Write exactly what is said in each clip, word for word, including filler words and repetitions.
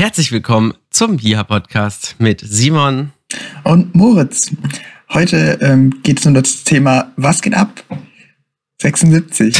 Herzlich willkommen zum Hiha-Podcast mit Simon und Moritz. Heute ähm, geht es um das Thema Was geht ab? sechsundsiebzig.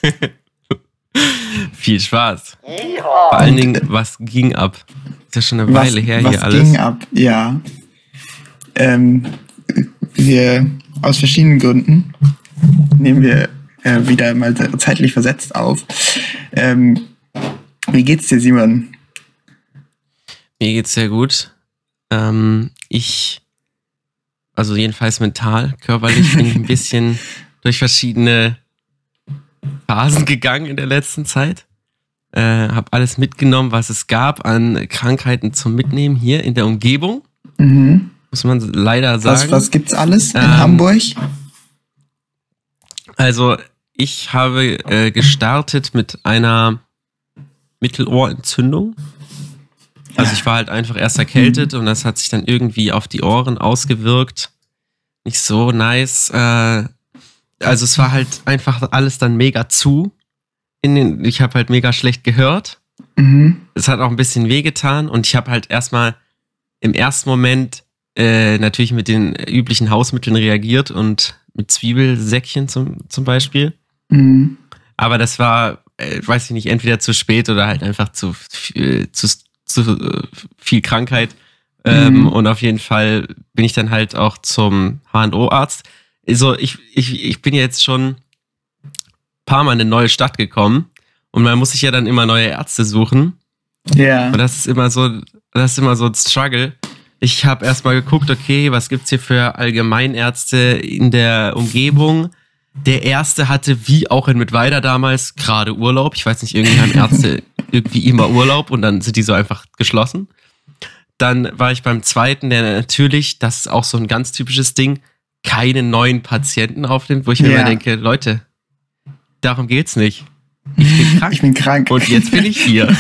Viel Spaß. Vor allen Dingen, was ging ab? Ist ja schon eine was, Weile her was hier alles. Was ging ab? Ja. Ähm, wir aus verschiedenen Gründen nehmen wir äh, wieder mal zeitlich versetzt auf. Ähm, wie geht's dir, Simon? Mir geht's sehr gut. Ähm, ich, also jedenfalls mental, körperlich bin ich ein bisschen durch verschiedene Phasen gegangen in der letzten Zeit. Äh, habe alles mitgenommen, was es gab an Krankheiten zum Mitnehmen hier in der Umgebung. Mhm. Muss man leider sagen. Was, was gibt's alles in ähm, Hamburg? Also ich habe äh, gestartet mit einer Mittelohrentzündung. Also ich war halt einfach erst erkältet und das hat sich dann irgendwie auf die Ohren ausgewirkt. Nicht so nice. Äh, also es war halt einfach alles dann mega zu. In den, ich habe halt mega schlecht gehört. Mhm. Es hat auch ein bisschen wehgetan und ich habe halt erstmal im ersten Moment äh, natürlich mit den üblichen Hausmitteln reagiert und mit Zwiebelsäckchen zum, zum Beispiel. Mhm. Aber das war, äh, weiß ich nicht, entweder zu spät oder halt einfach zu, äh, zu zu viel Krankheit. Ähm, mhm. Und auf jeden Fall bin ich dann halt auch zum H und O-Arzt. Also ich, ich, ich bin jetzt schon ein paar Mal in eine neue Stadt gekommen und man muss sich ja dann immer neue Ärzte suchen. Ja. Und das ist immer so, das ist immer so ein Struggle. Ich habe erstmal geguckt, okay, was gibt's hier für Allgemeinärzte in der Umgebung? Der erste hatte, wie auch in Mittweida damals, gerade Urlaub. Ich weiß nicht, irgendwie haben Ärzte irgendwie immer Urlaub und dann sind die so einfach geschlossen. Dann war ich beim zweiten, der natürlich, das ist auch so ein ganz typisches Ding, keine neuen Patienten aufnimmt, wo ich mir ja. immer denke, Leute, darum geht's nicht. Ich bin krank. Ich bin krank. Und jetzt bin ich hier.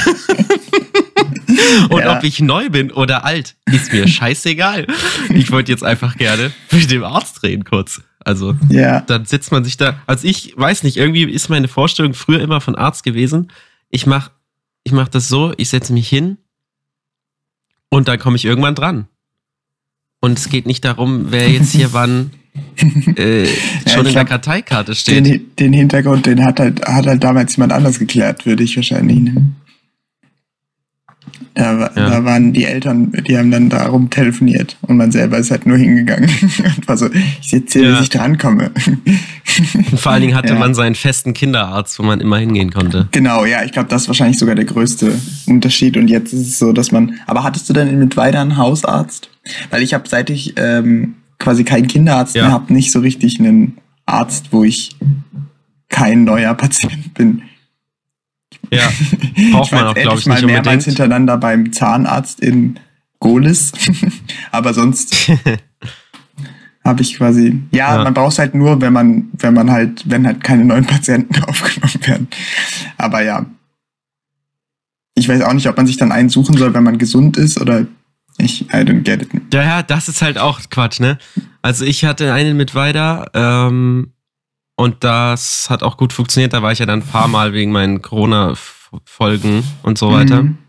Und ja. ob ich neu bin oder alt, ist mir scheißegal. Ich wollte jetzt einfach gerne mit dem Arzt reden kurz. Also, ja. dann sitzt man sich da. Also ich weiß nicht, irgendwie ist meine Vorstellung früher immer von Arzt gewesen. Ich mach, ich mach das so, ich setze mich hin und dann komme ich irgendwann dran. Und es geht nicht darum, wer jetzt hier wann äh, ja, schon in glaub, der Karteikarte steht. Den, den Hintergrund, den hat halt, hat halt damals jemand anders geklärt, würde ich wahrscheinlich nehmen. Da, ja. da waren die Eltern, die haben dann darum telefoniert und man selber ist halt nur hingegangen und war so, ich sitze hier, ja. bis ich drankomme. Und vor allen Dingen hatte ja. man seinen festen Kinderarzt, wo man immer hingehen konnte. Genau, ja, ich glaube, das ist wahrscheinlich sogar der größte Unterschied und jetzt ist es so, dass man, aber hattest du denn in Mittweida einen Hausarzt? Weil ich habe, seit ich ähm, quasi keinen Kinderarzt ja. mehr habe, nicht so richtig einen Arzt, wo ich kein neuer Patient bin. Ja, braucht man auch, glaube ich, mal nicht mehrmals unbedingt. Hintereinander beim Zahnarzt in Gohlis. Aber sonst habe ich quasi... Ja, ja, man braucht es halt nur, wenn man, wenn man halt, wenn halt keine neuen Patienten aufgenommen werden. Aber ja. Ich weiß auch nicht, ob man sich dann einen suchen soll, wenn man gesund ist oder... Ich, I don't get it. Ja, ja, das ist halt auch Quatsch, ne? Also ich hatte einen mit Mittweida, ähm... und das hat auch gut funktioniert. Da war ich ja dann ein paar Mal wegen meinen Corona-Folgen und so weiter. Mhm.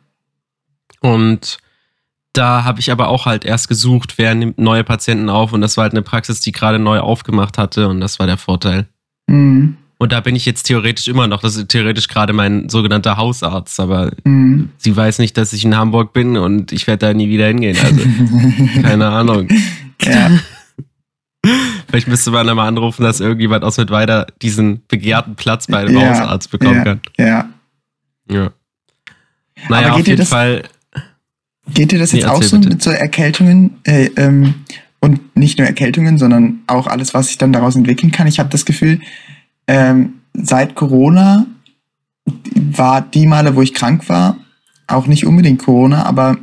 Und da habe ich aber auch halt erst gesucht, wer nimmt neue Patienten auf. Und das war halt eine Praxis, die gerade neu aufgemacht hatte. Und das war der Vorteil. Mhm. Und da bin ich jetzt theoretisch immer noch. Das ist theoretisch gerade mein sogenannter Hausarzt. Aber mhm. sie weiß nicht, dass ich in Hamburg bin und ich werde da nie wieder hingehen. Also keine Ahnung. Ja. Vielleicht müsste man da mal anrufen, dass irgendjemand aus Mittweida diesen begehrten Platz bei einem ja, Hausarzt bekommen ja, kann. Ja. Ja. Naja, Aber auf jeden das, Fall. Geht dir das jetzt nee, auch so bitte. mit so Erkältungen äh, ähm, und nicht nur Erkältungen, sondern auch alles, was sich dann daraus entwickeln kann? Ich habe das Gefühl, ähm, seit Corona war die Male, wo ich krank war, auch nicht unbedingt Corona, aber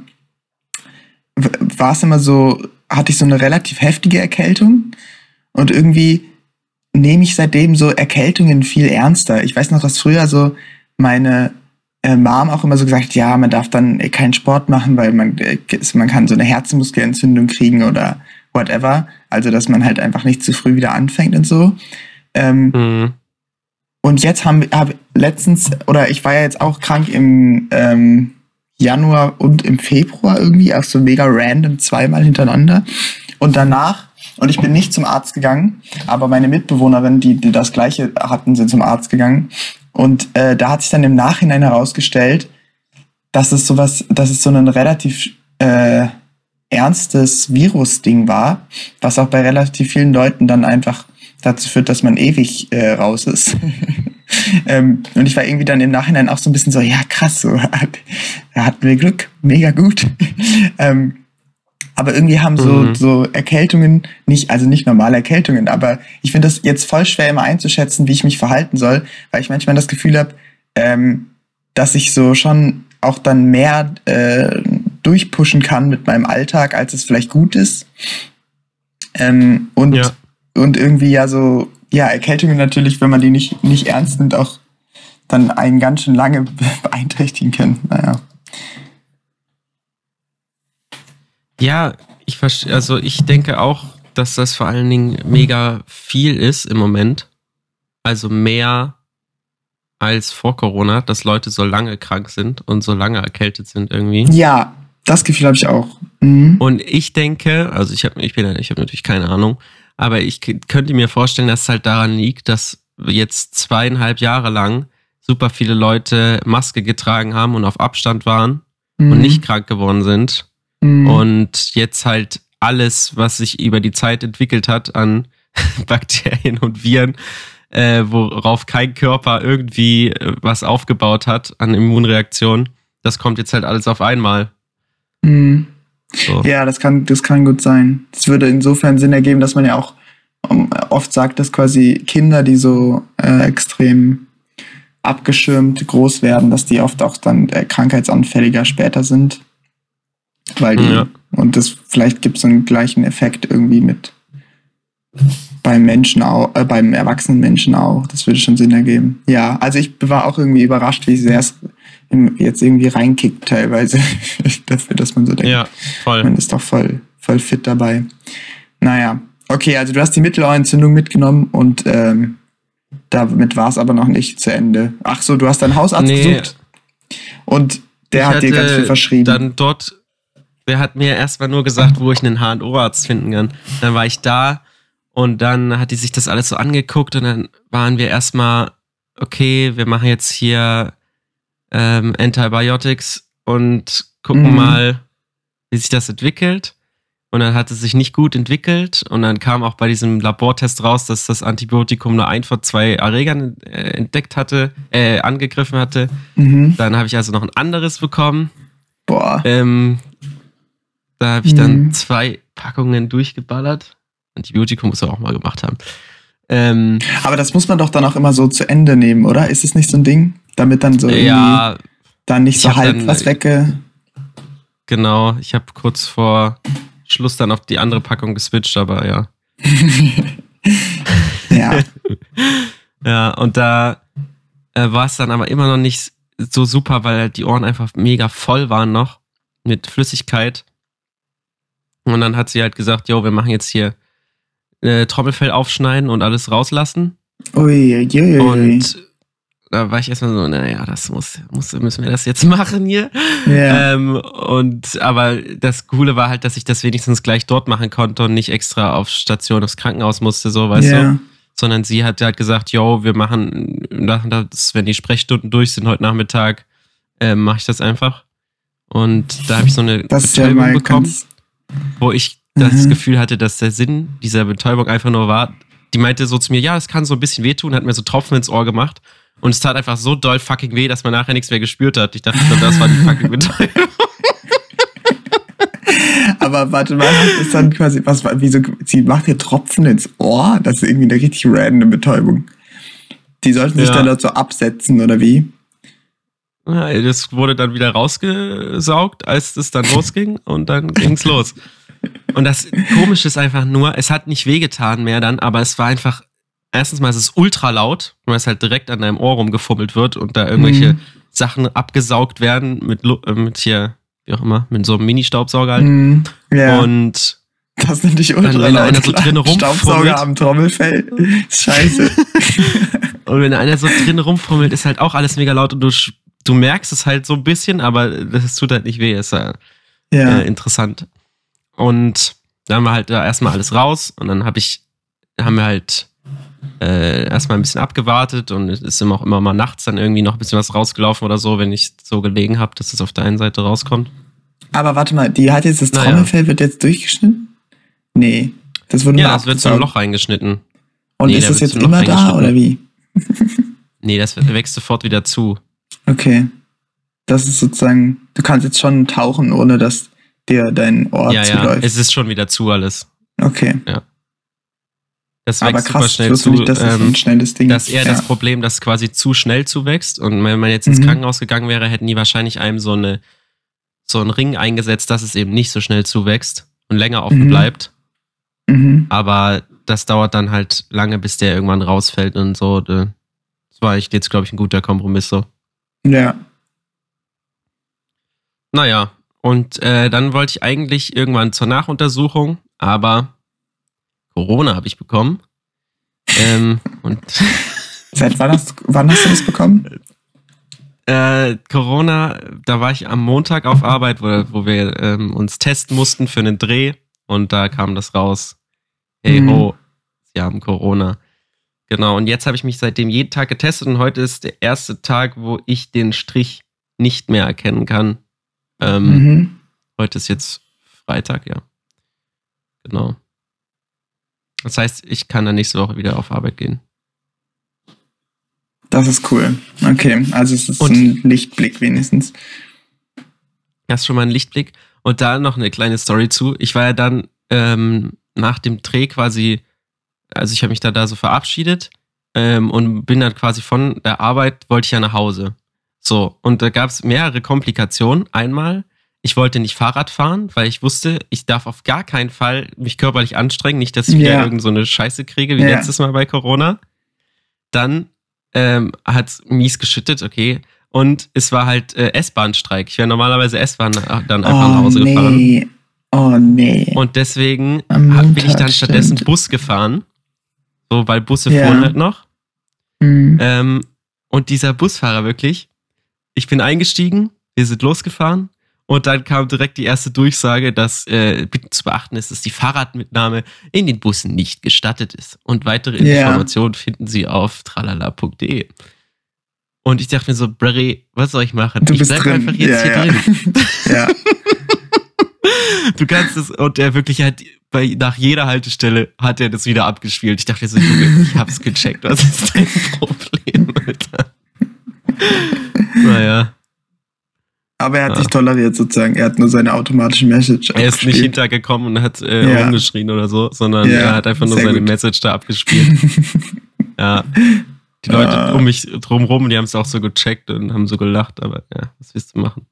war es immer so, hatte ich so eine relativ heftige Erkältung und irgendwie nehme ich seitdem so Erkältungen viel ernster. Ich weiß noch, dass früher so meine äh, Mom auch immer so gesagt, ja, man darf dann äh, keinen Sport machen, weil man, äh, man kann so eine Herzmuskelentzündung kriegen oder whatever. Also, dass man halt einfach nicht zu früh wieder anfängt und so. Ähm, mhm. Und jetzt haben wir hab letztens, oder ich war ja jetzt auch krank im ähm, Januar und im Februar irgendwie, auch so mega random zweimal hintereinander. Und danach, und ich bin nicht zum Arzt gegangen, aber meine Mitbewohnerin, die, die das Gleiche hatten, sind zum Arzt gegangen. Und äh, da hat sich dann im Nachhinein herausgestellt, dass es sowas, dass es so ein relativ äh, ernstes Virus-Ding war, was auch bei relativ vielen Leuten dann einfach dazu führt, dass man ewig äh, raus ist. ähm, und ich war irgendwie dann im Nachhinein auch so ein bisschen so, ja krass, so, da hatten wir Glück, mega gut. ähm, aber irgendwie haben so, mhm. so Erkältungen nicht, also nicht normale Erkältungen, aber ich finde das jetzt voll schwer immer einzuschätzen, wie ich mich verhalten soll, weil ich manchmal das Gefühl habe, ähm, dass ich so schon auch dann mehr äh, durchpushen kann mit meinem Alltag, als es vielleicht gut ist. Ähm, und, ja. und irgendwie ja so, ja, Erkältungen natürlich, wenn man die nicht, nicht ernst nimmt, auch dann einen ganz schön lange beeinträchtigen können. Naja. Ja, ich verstehe, also ich denke auch, dass das vor allen Dingen mega viel ist im Moment. Also mehr als vor Corona, dass Leute so lange krank sind und so lange erkältet sind irgendwie. Ja, das Gefühl habe ich auch. Mhm. Und ich denke, also ich habe ich bin, ich habe natürlich keine Ahnung, aber ich könnte mir vorstellen, dass es halt daran liegt, dass jetzt zweieinhalb Jahre lang super viele Leute Maske getragen haben und auf Abstand waren mhm. und nicht krank geworden sind. Mhm. Und jetzt halt alles, was sich über die Zeit entwickelt hat an Bakterien und Viren, äh, worauf kein Körper irgendwie was aufgebaut hat an Immunreaktionen, das kommt jetzt halt alles auf einmal. Mhm. So. Ja, das kann, das kann gut sein. Das würde insofern Sinn ergeben, dass man ja auch oft sagt, dass quasi Kinder, die so äh, extrem abgeschirmt groß werden, dass die oft auch dann äh, krankheitsanfälliger später sind. Weil die, ja. und das vielleicht gibt es so einen gleichen Effekt irgendwie mit beim Menschen auch, äh, beim erwachsenen Menschen auch. Das würde schon Sinn ergeben. Ja, also ich war auch irgendwie überrascht, wie sehr es jetzt irgendwie reinkickt teilweise dafür, dass man so denkt, ja, voll. Man ist doch voll, voll fit dabei. Naja, okay, also du hast die Mittelohrentzündung mitgenommen und ähm, damit war es aber noch nicht zu Ende. Ach so, du hast deinen Hausarzt nee. besucht und der ich hat dir ganz viel verschrieben. Dann dort, der hat mir erstmal nur gesagt, wo ich einen H- und O-Arzt finden kann. Dann war ich da und dann hat die sich das alles so angeguckt und dann waren wir erstmal, okay, wir machen jetzt hier ähm, Antibiotics und gucken mhm. mal, wie sich das entwickelt. Und dann hat es sich nicht gut entwickelt und dann kam auch bei diesem Labortest raus, dass das Antibiotikum nur ein von zwei Erregern äh, entdeckt hatte, äh, angegriffen hatte. Mhm. Dann habe ich also noch ein anderes bekommen. Boah. Ähm, da habe ich mhm. dann zwei Packungen durchgeballert. Antibiotikum muss er auch mal gemacht haben. Ähm, Aber das muss man doch dann auch immer so zu Ende nehmen, oder? Ist es nicht so ein Ding? Damit dann so irgendwie ja, dann nicht so halb dann, was wegge... Genau, ich habe kurz vor Schluss dann auf die andere Packung geswitcht, aber ja. ja. Ja, und da äh, war es dann aber immer noch nicht so super, weil halt die Ohren einfach mega voll waren noch mit Flüssigkeit. Und dann hat sie halt gesagt, jo, wir machen jetzt hier äh, Trommelfell aufschneiden und alles rauslassen. Ui, ui, ui. Und da war ich erstmal so, naja, das muss, muss, müssen wir das jetzt machen hier. Ja. Ähm, und, aber das Coole war halt, dass ich das wenigstens gleich dort machen konnte und nicht extra auf Station, aufs Krankenhaus musste, so, weißt ja. du? Sondern sie hat halt gesagt, yo, wir machen, das, wenn die Sprechstunden durch sind heute Nachmittag, äh, mache ich das einfach. Und da habe ich so eine das Betäubung ja bekommen, wo ich das mhm. Gefühl hatte, dass der Sinn dieser Betäubung einfach nur war, die meinte so zu mir, ja, es kann so ein bisschen wehtun, hat mir so Tropfen ins Ohr gemacht. Und es tat einfach so doll fucking weh, dass man nachher nichts mehr gespürt hat. Ich dachte, das war die fucking Betäubung. Aber warte mal, ist dann quasi, was war, wieso, sie macht hier Tropfen ins Ohr? Das ist irgendwie eine richtig random Betäubung. Die sollten sich ja. dann dort so absetzen, oder wie? Ja, das wurde dann wieder rausgesaugt, als es dann losging und dann ging's los. Und das Komische ist einfach nur, es hat nicht wehgetan mehr dann, aber es war einfach, erstens mal, es ist ultra laut, weil es halt direkt an deinem Ohr rumgefummelt wird und da irgendwelche mhm. Sachen abgesaugt werden mit, mit hier, wie auch immer, mit so einem Mini-Staubsauger halt. Mhm. Ja. Und das sind nicht ultra dann, wenn laut. Einer so drin Staubsauger am Trommelfell. Scheiße. Und wenn einer so drin rumfummelt, ist halt auch alles mega laut und du, du merkst es halt so ein bisschen, aber das tut halt nicht weh, ist ja, Ja. äh, interessant. Und dann haben wir halt da erstmal alles raus und dann habe ich, haben wir halt äh, erstmal ein bisschen abgewartet und es ist immer auch immer mal nachts dann irgendwie noch ein bisschen was rausgelaufen oder so, wenn ich so gelegen habe, dass es auf der einen Seite rauskommt. Aber warte mal, die hat jetzt das Naja. Trommelfell, wird jetzt durchgeschnitten? Nee. Das wurde Ja, nur das wird so ein abgesaugt. Loch reingeschnitten. Und Nee, ist da das wird jetzt so ein Loch immer da reingeschnitten. oder wie? Nee, das wächst sofort wieder zu. Okay. Das ist sozusagen, du kannst jetzt schon tauchen, ohne dass dir dein Ohr Ja, ja, zuläuft. es ist schon wieder zu alles. Okay. Das Aber wächst super krass, ich schnell wusste zu. nicht, dass das so ähm, ein schnelles Ding Das ist eher ja. das Problem, dass es quasi zu schnell zuwächst. Und wenn man jetzt ins Mhm. Krankenhaus gegangen wäre, hätten die wahrscheinlich einem so, eine, so einen Ring eingesetzt, dass es eben nicht so schnell zuwächst und länger offen Mhm. bleibt. Mhm. Aber das dauert dann halt lange, bis der irgendwann rausfällt und so. Das war echt jetzt, glaube ich, ein guter Kompromiss so. Ja. Naja, und äh, dann wollte ich eigentlich irgendwann zur Nachuntersuchung, aber Corona habe ich bekommen. Ähm, und Seit wann hast, wann hast du das bekommen? äh, Corona, da war ich am Montag auf Arbeit, wo, wo wir ähm, uns testen mussten für einen Dreh und da kam das raus. Hey Mhm. ho, sie haben Corona. Genau, und jetzt habe ich mich seitdem jeden Tag getestet und heute ist der erste Tag, wo ich den Strich nicht mehr erkennen kann. Ähm, Mhm. Heute ist jetzt Freitag, ja. Genau. Das heißt, ich kann dann nächste Woche wieder auf Arbeit gehen. Das ist cool. Okay, also es ist Und- ein Lichtblick wenigstens. Das ist schon mal ein Lichtblick. Und da noch eine kleine Story zu. Ich war ja dann ähm, nach dem Dreh quasi, also ich habe mich da, da so verabschiedet ähm, und bin dann quasi von der Arbeit, wollte ich ja nach Hause. So, und da gab es mehrere Komplikationen. Einmal, ich wollte nicht Fahrrad fahren, weil ich wusste, ich darf auf gar keinen Fall mich körperlich anstrengen. Nicht, dass ich wieder Ja. irgend so eine Scheiße kriege, wie Ja. letztes Mal bei Corona. Dann ähm, hat es mies geschüttet, okay. Und es war halt äh, S-Bahn-Streik. Ich wäre normalerweise S-Bahn dann einfach nach Oh Hause gefahren. nee. Oh nee. Und deswegen Am hab- bin ich Montag, dann stattdessen stimmt. Bus gefahren. So, weil Busse Ja. fuhren halt noch. Mhm. Ähm, und dieser Busfahrer wirklich, ich bin eingestiegen, wir sind losgefahren und dann kam direkt die erste Durchsage, dass äh, bitte zu beachten ist, dass die Fahrradmitnahme in den Bussen nicht gestattet ist. Und weitere Ja. Informationen finden Sie auf tralala punkt de. Und ich dachte mir so, Barry, was soll ich machen? Du ich bist bleib drin. einfach jetzt ja, hier ja. drin. ja. Du kannst es, und der wirklich hat, bei, nach jeder Haltestelle hat er das wieder abgespielt. Ich dachte so, Junge, ich hab's gecheckt, was ist dein Problem, Alter? Naja, Aber er hat Ja. dich toleriert sozusagen. Er hat nur seine automatische Message er ist nicht abgespielt. hintergekommen und hat äh, Ja. rumgeschrien oder so, sondern Ja, er hat einfach nur sehr seine gut. Message da abgespielt. Ja. Die Leute Ah. um mich drumrum, die haben es auch so gecheckt und haben so gelacht, aber ja, was willst du machen?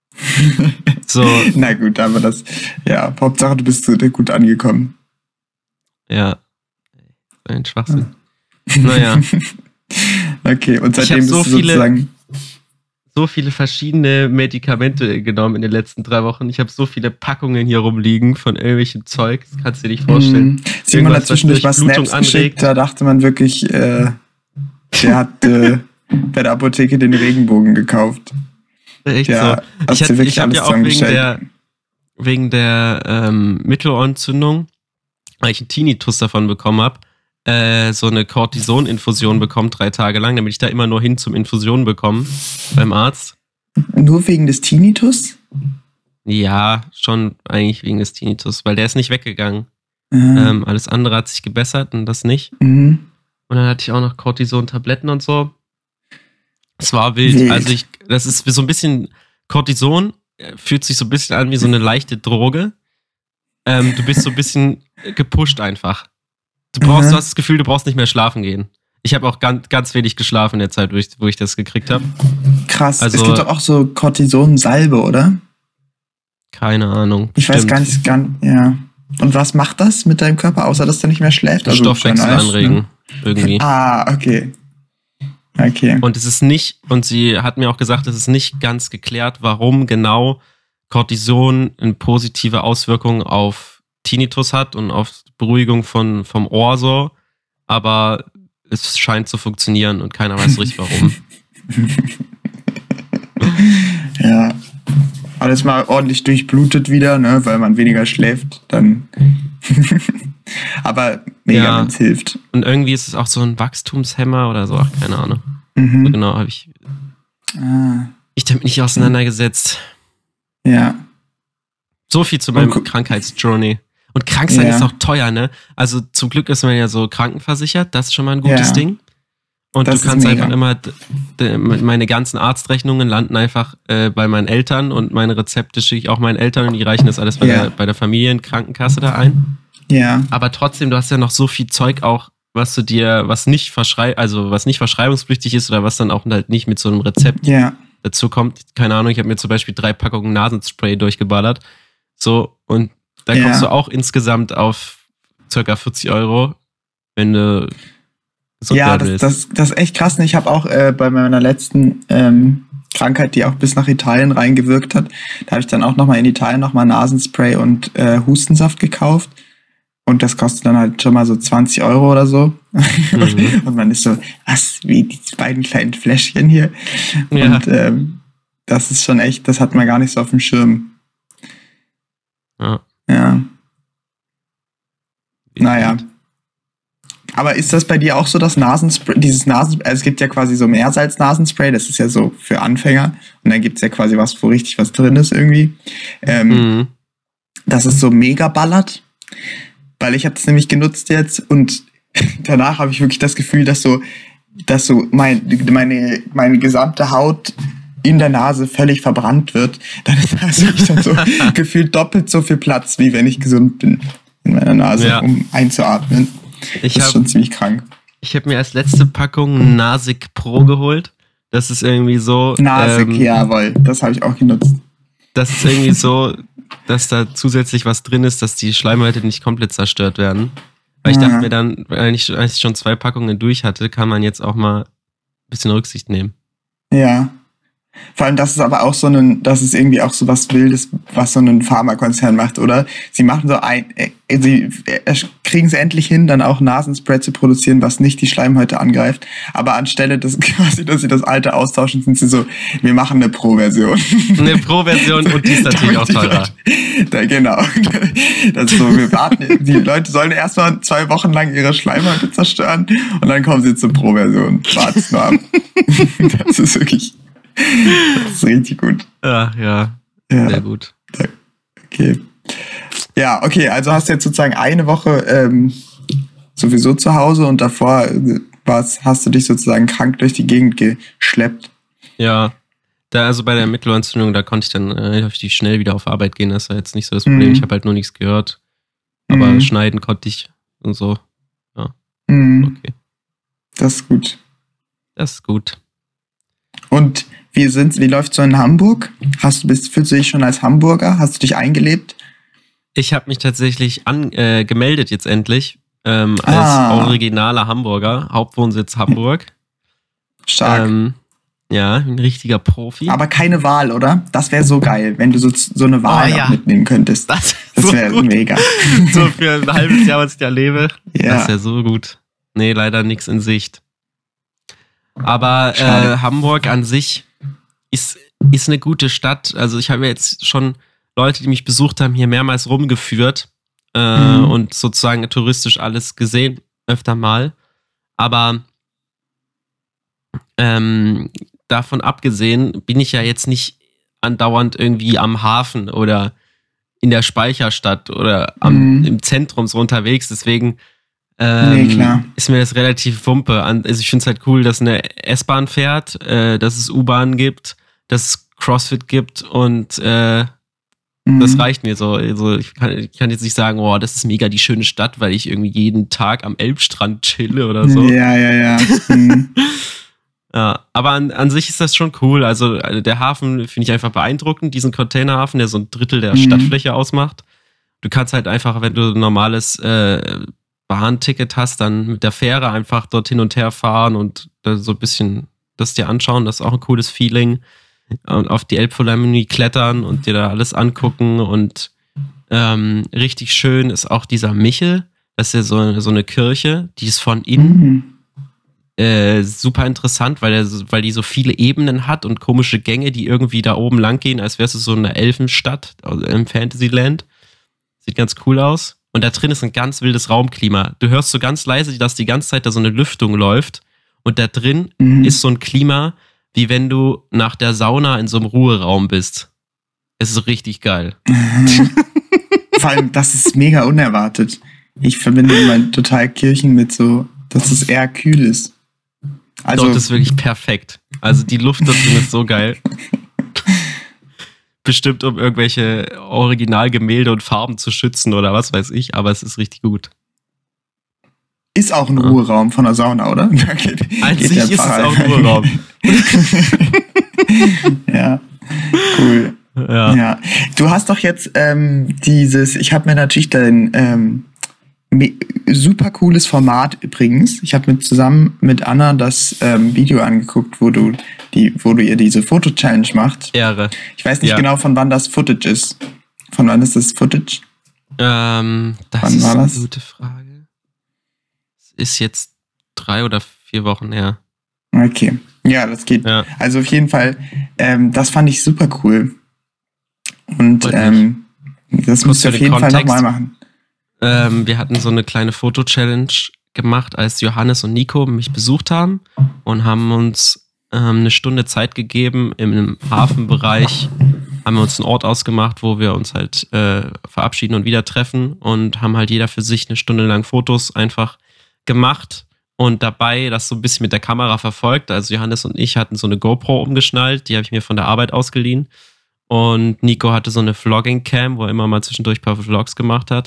So, Na gut, aber das, ja, Hauptsache du bist äh, gut angekommen. ja. Ein Schwachsinn. Naja. Okay, und Ich seitdem hab bist so du viele- sozusagen. so viele verschiedene Medikamente genommen in den letzten drei Wochen. Ich habe so viele Packungen hier rumliegen von irgendwelchem Zeug. Das kannst du dir nicht vorstellen. Mhm. Simon Irgendwas, hat zwischendurch was was Durchblutung Snaps geschickt, anregt. da dachte man wirklich, äh, der hat äh, bei der Apotheke den Regenbogen gekauft. Echt Ja, so. hast Ich, du hatte- wirklich ich habe alles ja auch wegen zusammengestellt. der, wegen der ähm, Mittelohrentzündung, weil ich einen Tinnitus davon bekommen habe, äh, so eine Cortison-Infusion bekommen, drei Tage lang, damit ich da immer nur hin zum Infusionen bekommen beim Arzt. Nur wegen des Tinnitus? Ja, schon eigentlich wegen des Tinnitus, weil der ist nicht weggegangen. Ja. Ähm, alles andere hat sich gebessert und das nicht. Mhm. Und dann hatte ich auch noch Cortison-Tabletten und so. Es war wild. Wild. Also ich, das ist so ein bisschen, Cortison äh, fühlt sich so ein bisschen an wie so eine leichte Droge. Ähm, du bist so ein bisschen gepusht einfach. Du brauchst, Mhm. du hast das Gefühl, du brauchst nicht mehr schlafen gehen. Ich habe auch ganz, ganz wenig geschlafen in der Zeit, wo ich, wo ich das gekriegt habe. Krass. Also- es gibt doch auch so Cortison-Salbe, oder? Keine Ahnung. Ich weiß Stimmt. gar nicht, gar, ja. Und was macht das mit deinem Körper, außer dass der nicht mehr schläft? Also Stoffwechsel schon nice, anregen. ne? Irgendwie. Ah, okay. Okay. Und es ist nicht, und sie hat mir auch gesagt, es ist nicht ganz geklärt, warum genau Cortison eine positive Auswirkung auf Tinnitus hat und auf Beruhigung von, vom Ohr so. Aber es scheint zu funktionieren und keiner weiß so richtig warum. Ja. Alles mal ordentlich durchblutet wieder, ne, weil man weniger schläft, dann. Aber mega, Ja. wenn es hilft. Und irgendwie ist es auch so ein Wachstumshemmer oder so, ach, keine Ahnung. Mhm. So genau, habe ich Ah, mich damit nicht auseinandergesetzt. ja. So viel zu meinem Und gu- Krankheitsjourney. Und krank sein Ja. ist auch teuer, ne? Also zum Glück ist man ja so krankenversichert, das ist schon mal ein gutes Ja. Ding. Und Das du ist kannst mega. einfach immer, d- d- meine ganzen Arztrechnungen landen einfach äh, bei meinen Eltern und meine Rezepte schicke ich auch meinen Eltern und die reichen das alles bei, Ja. der, bei der Familienkrankenkasse da ein. Ja. Aber trotzdem, du hast ja noch so viel Zeug auch, was du dir, was nicht verschrei also was nicht verschreibungspflichtig ist oder was dann auch halt nicht mit so einem Rezept Ja. dazu kommt. Keine Ahnung, ich habe mir zum Beispiel drei Packungen Nasenspray durchgeballert. So, und da Ja. kommst du auch insgesamt auf circa vierzig Euro, wenn du gesund Ja, werden das, willst. das, das ist echt krass. Ich habe auch äh, bei meiner letzten ähm, Krankheit, die auch bis nach Italien reingewirkt hat, da habe ich dann auch nochmal in Italien nochmal Nasenspray und äh, Hustensaft gekauft. Und das kostet dann halt schon mal so zwanzig Euro oder so. Mhm. Und man ist so, was, wie die beiden kleinen Fläschchen hier. Ja. Und ähm, das ist schon echt, das hat man gar nicht so auf dem Schirm. Ja. Ja. Naja. Aber ist das bei dir auch so, das Nasenspray, dieses Nasenspray, also es gibt ja quasi so Meersalz-Nasenspray, das ist ja so für Anfänger. Und dann gibt's ja quasi was, wo richtig was drin ist irgendwie. Ähm, Mhm. dass es so mega ballert. Weil ich habe das nämlich genutzt jetzt und danach habe ich wirklich das Gefühl, dass so, dass so mein, meine, meine gesamte Haut in der Nase völlig verbrannt wird. Dann ist das wirklich dann so gefühlt doppelt so viel Platz, wie wenn ich gesund bin in meiner Nase, Ja. um einzuatmen. Ich Das ist habe schon ziemlich krank. ich hab mir als letzte Packung Nasik Pro geholt. Das ist irgendwie so. Nasik, ähm, jawohl, das habe ich auch genutzt. Das ist irgendwie so, dass da zusätzlich was drin ist, dass die Schleimhäute nicht komplett zerstört werden. Weil ich Ja. dachte mir dann, wenn ich, als ich schon zwei Packungen durch hatte, kann man jetzt auch mal ein bisschen Rücksicht nehmen. Ja. Vor allem, das ist aber auch so ein, das ist irgendwie auch so was Wildes, was so ein Pharmakonzern macht, oder? Sie machen so ein, äh, sie äh, kriegen es endlich hin, dann auch Nasenspray zu produzieren, was nicht die Schleimhäute angreift. Aber anstelle, dass quasi, dass sie das alte austauschen, sind sie so, wir machen eine Pro-Version. Eine Pro-Version und die ist natürlich auch Damit die teurer. Leute- Da, genau. Das ist so, wir warten, die Leute sollen erstmal zwei Wochen lang ihre Schleimhäute zerstören und dann kommen sie zur Pro-Version. Wart's mal ab. Das ist wirklich, das ist richtig gut. Ja, ja, Ja, sehr gut. okay. Ja, okay, also hast du jetzt sozusagen eine Woche ähm, sowieso zu Hause und davor äh, war's, hast du dich sozusagen krank durch die Gegend geschleppt. Ja, da also bei der Mittelohrentzündung, da konnte ich dann äh, relativ schnell wieder auf Arbeit gehen. Das war jetzt nicht so das Problem. Mhm. Ich habe halt nur nichts gehört. Aber Mhm. schneiden konnte ich und so. Mhm, Okay, das ist gut. das ist gut. Und wie sind, wie läuft's so in Hamburg? Hast du bist, fühlst du dich schon als Hamburger? Hast du dich eingelebt? Ich habe mich tatsächlich an, äh, gemeldet jetzt endlich ähm, als Ah. originaler Hamburger, Hauptwohnsitz Hamburg. Stark. Ähm, ja, ein richtiger Profi. Aber keine Wahl, oder? Das wäre so geil, wenn du so, so eine Wahl Oh, noch ja. mitnehmen könntest. das Das so wäre gut. mega. So für ein halbes Jahr, was ich da lebe. Ja. Das ist ja so gut. Nee, leider nichts in Sicht. Aber Schade. äh, Hamburg an sich ist, ist eine gute Stadt. Also ich habe ja jetzt schon Leute, die mich besucht haben, hier mehrmals rumgeführt äh, Mhm. und sozusagen touristisch alles gesehen, öfter mal. Aber ähm, davon abgesehen bin ich ja jetzt nicht andauernd irgendwie am Hafen oder in der Speicherstadt oder am, Mhm. im Zentrum so unterwegs. Deswegen ähm, Nee, klar. ist mir das relativ Wumpe. An- Also ich finde es halt cool, dass eine S-Bahn fährt, äh, dass es U-Bahn gibt, dass es CrossFit gibt und äh, Mhm. das reicht mir so. Also ich, kann, ich kann jetzt nicht sagen, oh, das ist mega die schöne Stadt, weil ich irgendwie jeden Tag am Elbstrand chille oder so. Ja, ja, ja. Mhm. Ja, aber an, an sich ist das schon cool. Also äh, der Hafen finde ich einfach beeindruckend, diesen Containerhafen, der so ein Drittel der Mhm. Stadtfläche ausmacht. Du kannst halt einfach, wenn du ein normales äh, Bahnticket hast, dann mit der Fähre einfach dort hin und her fahren und da so ein bisschen das dir anschauen. Das ist auch ein cooles Feeling. Und auf die Elbphilharmonie klettern und dir da alles angucken. Und ähm, richtig schön ist auch dieser Michel. Das ist ja so, so eine Kirche, die ist von innen Mhm. äh, super interessant, weil, er, weil die so viele Ebenen hat und komische Gänge, die irgendwie da oben lang gehen, als wärst du so eine Elfenstadt im Fantasyland. Sieht ganz cool aus. Und da drin ist ein ganz wildes Raumklima. Du hörst so ganz leise, dass die ganze Zeit da so eine Lüftung läuft. Und da drin mhm. ist so ein Klima, wie wenn du nach der Sauna in so einem Ruheraum bist. Es ist richtig geil. Vor allem, das ist mega unerwartet. Ich verbinde immer total Kirchen mit so, dass es eher kühl ist. Also, Doch, das ist wirklich perfekt. Also die Luft da drin ist so geil. Bestimmt, um irgendwelche Originalgemälde und Farben zu schützen oder was weiß ich, aber es ist richtig gut. Ist auch ein ja. Ruheraum von der Sauna, oder? An sich ist es auch ein Ruheraum. Ja, cool. Ja. ja. Du hast doch jetzt ähm, dieses, ich habe mir natürlich dein ähm, super cooles Format übrigens. Ich habe mit zusammen mit Anna das ähm, Video angeguckt, wo du die, wo du ihr diese Foto-Challenge macht. Ehre. Ich weiß nicht ja. genau, von wann das Footage ist. Von wann ist das Footage? Ähm, das wann ist war eine das? gute Frage. Es ist jetzt drei oder vier Wochen her. Okay. Ja, das geht. Ja. Also auf jeden Fall, ähm, das fand ich super cool. Und ähm, das musst du auf jeden Fall nochmal machen. Ähm, wir hatten so eine kleine Foto-Challenge gemacht, als Johannes und Nico mich besucht haben und haben uns ähm, eine Stunde Zeit gegeben. Im Hafenbereich haben wir uns einen Ort ausgemacht, wo wir uns halt äh, verabschieden und wieder treffen und haben halt jeder für sich eine Stunde lang Fotos einfach gemacht und dabei das so ein bisschen mit der Kamera verfolgt. Also Johannes und ich hatten so eine GoPro umgeschnallt, die habe ich mir von der Arbeit ausgeliehen. Und Nico hatte so eine Vlogging-Cam, wo er immer mal zwischendurch ein paar Vlogs gemacht hat.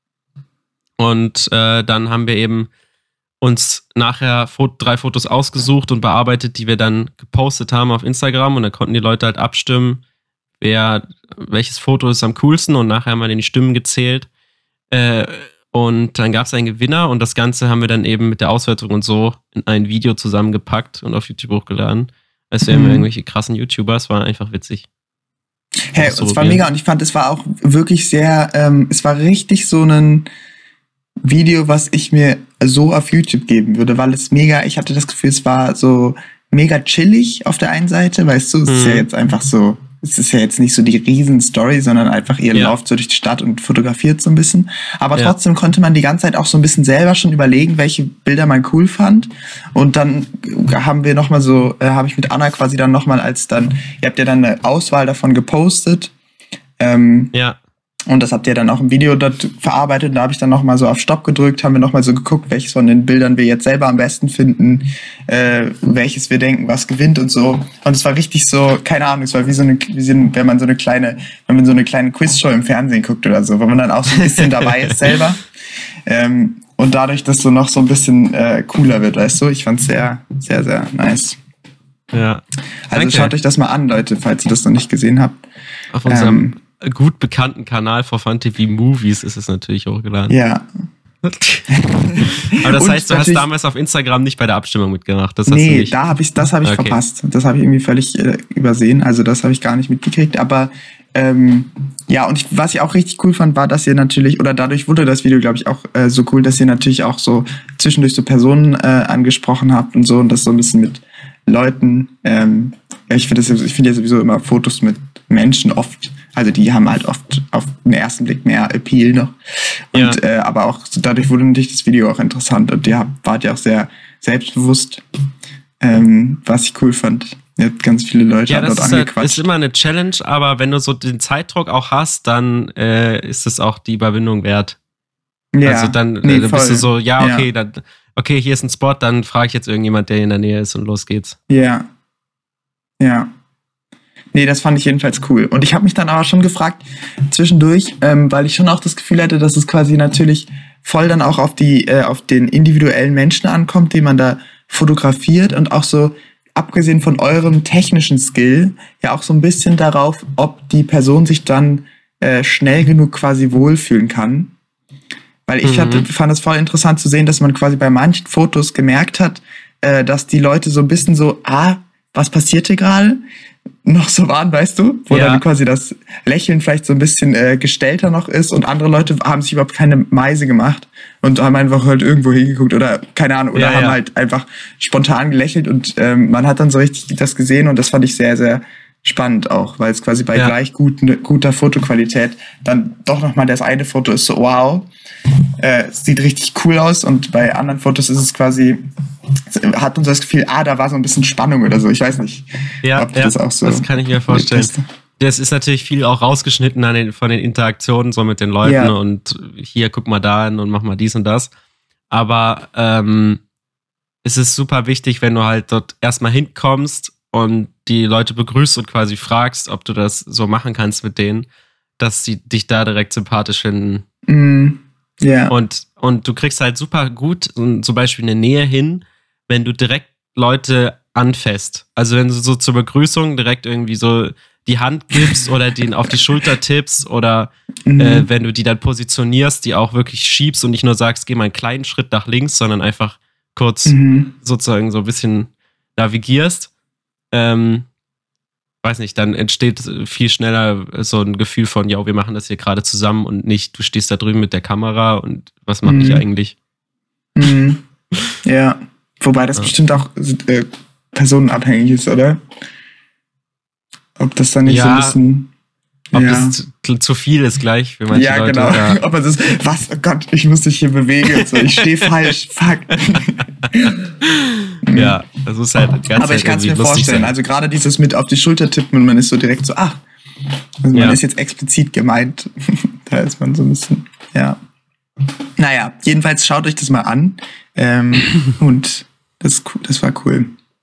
Und äh, dann haben wir eben uns nachher Fo- drei Fotos ausgesucht und bearbeitet, die wir dann gepostet haben auf Instagram. Und dann konnten die Leute halt abstimmen, wer welches Foto ist am coolsten. Und nachher haben wir dann die Stimmen gezählt. Äh, und dann gab es einen Gewinner. Und das Ganze haben wir dann eben mit der Auswertung und so in ein Video zusammengepackt und auf YouTube hochgeladen. Als wären wir irgendwelche krassen YouTuber. Es war einfach witzig. Hey, es war mega und ich fand, es war auch wirklich sehr, ähm, es war richtig so ein Video, was ich mir so auf YouTube geben würde, weil es mega, ich hatte das Gefühl, es war so mega chillig auf der einen Seite, weißt du, es mhm. ist ja jetzt einfach so, es ist ja jetzt nicht so die Riesen-Story, sondern einfach ihr ja. lauft so durch die Stadt und fotografiert so ein bisschen, aber ja. trotzdem konnte man die ganze Zeit auch so ein bisschen selber schon überlegen, welche Bilder man cool fand und dann haben wir nochmal so, äh, habe ich mit Anna quasi dann nochmal als dann, ihr habt ja dann eine Auswahl davon gepostet, ähm, ja. und das habt ihr dann auch im Video dort verarbeitet. Da habe ich dann nochmal so auf Stopp gedrückt, haben wir nochmal so geguckt, welches von den Bildern wir jetzt selber am besten finden, äh, welches wir denken, was gewinnt und so. Und es war richtig so, keine Ahnung, es war wie so eine, wie so, wenn man so eine kleine, wenn man so eine kleine Quizshow im Fernsehen guckt oder so, wo man dann auch so ein bisschen dabei ist selber. Ähm, und dadurch, dass so noch so ein bisschen äh, cooler wird, weißt du? Ich fand's sehr, sehr, sehr nice. Ja. Also Danke. Schaut euch das mal an, Leute, falls ihr das noch nicht gesehen habt. Auf unserem Ähm, gut bekannten Kanal for Fun T V Movies ist es natürlich hochgeladen. Ja. Aber das Und heißt, du hast damals auf Instagram nicht bei der Abstimmung mitgemacht. Das hast nee, du nicht. da hab ich, das habe ich Okay. verpasst. Das habe ich irgendwie völlig äh, übersehen. Also das habe ich gar nicht mitgekriegt. Aber ähm, ja, und ich, was ich auch richtig cool fand, war, dass ihr natürlich, oder dadurch wurde das Video, glaube ich, auch äh, so cool, dass ihr natürlich auch so zwischendurch so Personen äh, angesprochen habt und so und das so ein bisschen mit Leuten. Ähm, ja, ich finde ich finde ja sowieso immer Fotos mit Menschen oft, also die haben halt oft auf den ersten Blick mehr Appeal noch. Und Ja. äh, aber auch so dadurch wurde natürlich das Video auch interessant und ihr habt, wart ja auch sehr selbstbewusst, ähm, was ich cool fand. Ihr habt ganz viele Leute Ja, das dort ist, halt, angequatscht. ist immer eine Challenge, aber wenn du so den Zeitdruck auch hast, dann äh, ist es auch die Überwindung wert. ja, Also dann nee, äh, bist voll. du so, ja, okay, Ja. dann, okay, hier ist ein Spot, dann frage ich jetzt irgendjemand, der in der Nähe ist und los geht's. Ja. Ja. Nee, das fand ich jedenfalls cool. Und ich habe mich dann aber schon gefragt, zwischendurch, ähm, weil ich schon auch das Gefühl hatte, dass es quasi natürlich voll dann auch auf die, äh, auf den individuellen Menschen ankommt, den man da fotografiert und auch so, abgesehen von eurem technischen Skill, ja auch so ein bisschen darauf, ob die Person sich dann äh, schnell genug quasi wohlfühlen kann. Weil ich Mhm. hatte, fand es voll interessant zu sehen, dass man quasi bei manchen Fotos gemerkt hat, äh, dass die Leute so ein bisschen so, ah, was passiert hier gerade? noch so waren, weißt du? Wo Ja. dann quasi das Lächeln vielleicht so ein bisschen äh, gestellter noch ist und andere Leute haben sich überhaupt keine Meise gemacht und haben einfach halt irgendwo hingeguckt oder keine Ahnung, oder Ja, haben ja. halt einfach spontan gelächelt und ähm, man hat dann so richtig das gesehen und das fand ich sehr, sehr spannend auch, weil es quasi bei Ja. gleich gut, guter Fotoqualität dann doch nochmal das eine Foto ist so, wow, äh, es sieht richtig cool aus und bei anderen Fotos ist es quasi, hat uns das Gefühl, ah, da war so ein bisschen Spannung oder so, ich weiß nicht, Ja, ob du ja, das auch so das kann ich mir vorstellen. erlebt hast. Das ist natürlich viel auch rausgeschnitten an den, von den Interaktionen so mit den Leuten Ja. und hier guck mal da hin und mach mal dies und das. Aber ähm, es ist super wichtig, wenn du halt dort erstmal hinkommst und die Leute begrüßt und quasi fragst, ob du das so machen kannst mit denen, dass sie dich da direkt sympathisch finden. Mm, ja. Und, und du kriegst halt super gut um, zum Beispiel eine Nähe hin, wenn du direkt Leute anfasst. Also wenn du so zur Begrüßung direkt irgendwie so die Hand gibst oder den auf die Schulter tippst oder Mhm. äh, wenn du die dann positionierst, die auch wirklich schiebst und nicht nur sagst, geh mal einen kleinen Schritt nach links, sondern einfach kurz Mhm. sozusagen so ein bisschen navigierst. Ähm, weiß nicht, dann entsteht viel schneller so ein Gefühl von, ja, wir machen das hier gerade zusammen und nicht, du stehst da drüben mit der Kamera und was mache ich Mhm. eigentlich? Mhm. Ja. Wobei das Ja. bestimmt auch äh, personenabhängig ist, oder? Ob das dann nicht so ein Ja, bisschen. Ob ja. das zu, zu viel ist gleich für manche Ja, Leute. genau. Oder, Ob es ist, was, oh Gott, ich muss dich hier bewegen. So, ich stehe falsch. Fuck. ja, das ist halt ganz Aber ich kann es mir lustig vorstellen. sein. Also gerade dieses mit auf die Schulter tippen und man ist so direkt so, ach, also man Ja. ist jetzt explizit gemeint. Da ist man so ein bisschen, ja. Naja, jedenfalls schaut euch das mal an. Ähm, und das, ist cool, das war cool.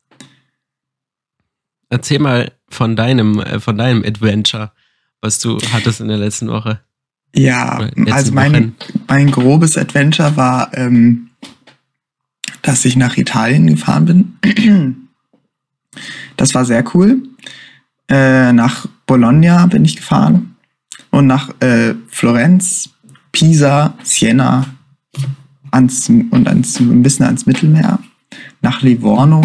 Erzähl mal von deinem, äh, von deinem Adventure, was du hattest in der letzten Woche. Ja, Oder letzten also mein, Wochen. mein grobes Adventure war, ähm, dass ich nach Italien gefahren bin. Das war sehr cool. Äh, nach Bologna bin ich gefahren und nach äh, Florenz, Pisa, Siena ans, und ans, ein bisschen ans Mittelmeer, nach Livorno.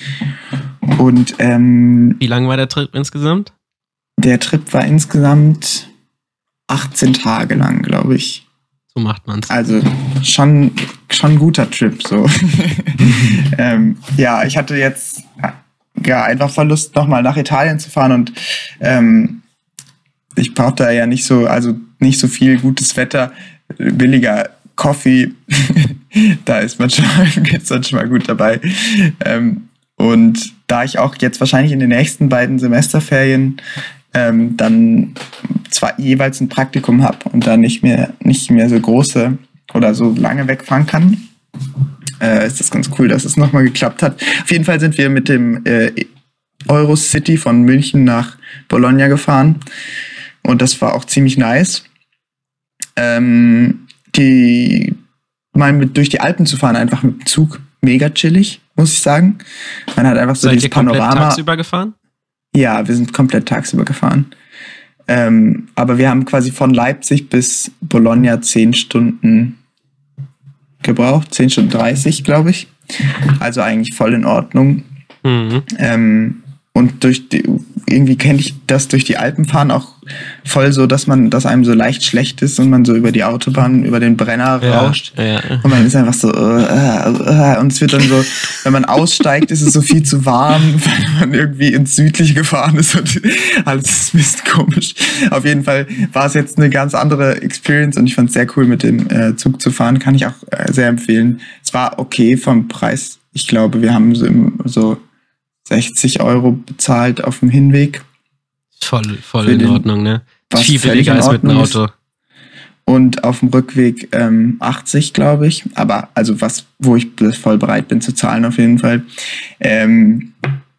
Und ähm, Wie lang war der Trip insgesamt? der Trip war insgesamt achtzehn Tage lang, glaube ich. So macht man's. Also schon, schon ein guter Trip. So. ähm, ja, ich hatte jetzt ja, einfach voll Lust, nochmal nach Italien zu fahren und ähm, ich brauche da ja nicht so, also nicht so viel gutes Wetter, billiger Coffee, da ist man schon, ist man schon mal gut dabei. Ähm, und da ich auch jetzt wahrscheinlich in den nächsten beiden Semesterferien ähm, dann zwar jeweils ein Praktikum habe und dann nicht mehr, nicht mehr so große oder so lange wegfahren kann, äh, ist das ganz cool, dass es nochmal geklappt hat. Auf jeden Fall sind wir mit dem äh, Eurocity von München nach Bologna gefahren und das war auch ziemlich nice. Ähm, die mal mit durch die Alpen zu fahren, einfach mit dem Zug, mega chillig, muss ich sagen. Man hat einfach so Seid dieses ihr komplett Panorama. tagsüber gefahren? Ja, wir sind komplett tagsüber gefahren. Ähm, aber wir haben quasi von Leipzig bis Bologna zehn Stunden gebraucht, zehn Stunden dreißig, glaube ich. Also eigentlich voll in Ordnung. Mhm. Ähm, und durch die, irgendwie kenne ich das durch die Alpen fahren auch voll so, dass man, dass einem so leicht schlecht ist und man so über die Autobahn, über den Brenner Ja, rauscht. ja. Und man ist einfach so, äh, äh, und es wird dann so, wenn man aussteigt, ist es so viel zu warm, weil man irgendwie ins Südliche gefahren ist und alles ist ein bisschen komisch. Auf jeden Fall war es jetzt eine ganz andere Experience und ich fand es sehr cool, mit dem äh, Zug zu fahren. Kann ich auch äh, sehr empfehlen. Es war okay vom Preis. Ich glaube, wir haben so, im, so sechzig Euro bezahlt auf dem Hinweg. Voll, voll Für in den- Ordnung, ne? was Viel völlig billiger in als mit einem Ordnung ist. Auto. Und auf dem Rückweg ähm, achtzig, glaube ich. Aber also was, wo ich voll bereit bin zu zahlen, auf jeden Fall. Ähm,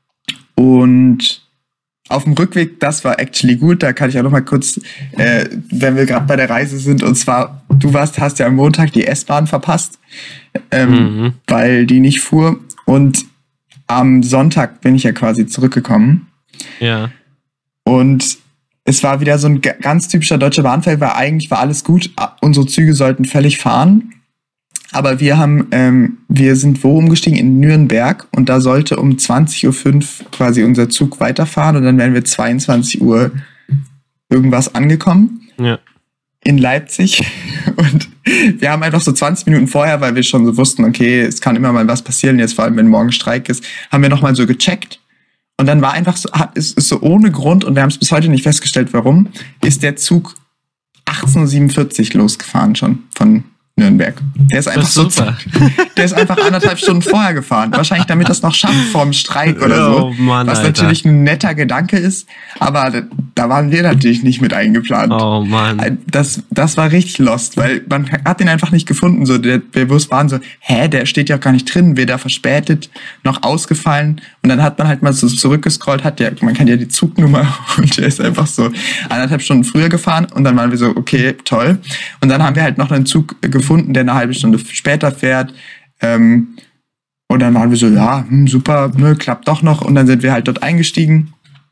und auf dem Rückweg, das war actually gut. Da kann ich auch noch mal kurz, äh, wenn wir gerade bei der Reise sind, und zwar, du warst, hast ja am Montag die S-Bahn verpasst, ähm, Mhm. weil die nicht fuhr. Und am Sonntag bin ich ja quasi zurückgekommen. Ja. Und es war wieder so ein g- ganz typischer deutscher Bahnfall, weil eigentlich war alles gut. A- Unsere Züge sollten völlig fahren. Aber wir haben, ähm, wir sind wo umgestiegen? In Nürnberg und da sollte um zwanzig Uhr fünf quasi unser Zug weiterfahren und dann wären wir zweiundzwanzig Uhr irgendwas angekommen. Ja. In Leipzig und wir haben einfach so zwanzig Minuten vorher, weil wir schon so wussten, okay, es kann immer mal was passieren, jetzt vor allem, wenn morgen Streik ist, haben wir nochmal so gecheckt und dann war einfach so, ist, ist so ohne Grund und wir haben es bis heute nicht festgestellt, warum, ist der Zug achtzehn Uhr siebenundvierzig losgefahren schon von Nürnberg. Der ist einfach Das ist so, super. der ist einfach anderthalb Stunden vorher gefahren. Wahrscheinlich, damit das noch schafft vorm Streik oder so. Oh Mann, was Alter. natürlich ein netter Gedanke ist, aber da, da waren wir natürlich nicht mit eingeplant. Oh Mann. Das, das war richtig lost, weil man hat den einfach nicht gefunden. So, der, wir waren so, hä, der steht ja auch gar nicht drin, weder verspätet noch ausgefallen. Und dann hat man halt mal so zurückgescrollt, hat ja, man kann ja die Zugnummer und der ist einfach so anderthalb Stunden früher gefahren und dann waren wir so, okay, toll. Und dann haben wir halt noch einen Zug gefunden, der eine halbe Stunde später fährt. Ähm, und dann waren wir so, ja, hm, super, ne, klappt doch noch. Und dann sind wir halt dort eingestiegen.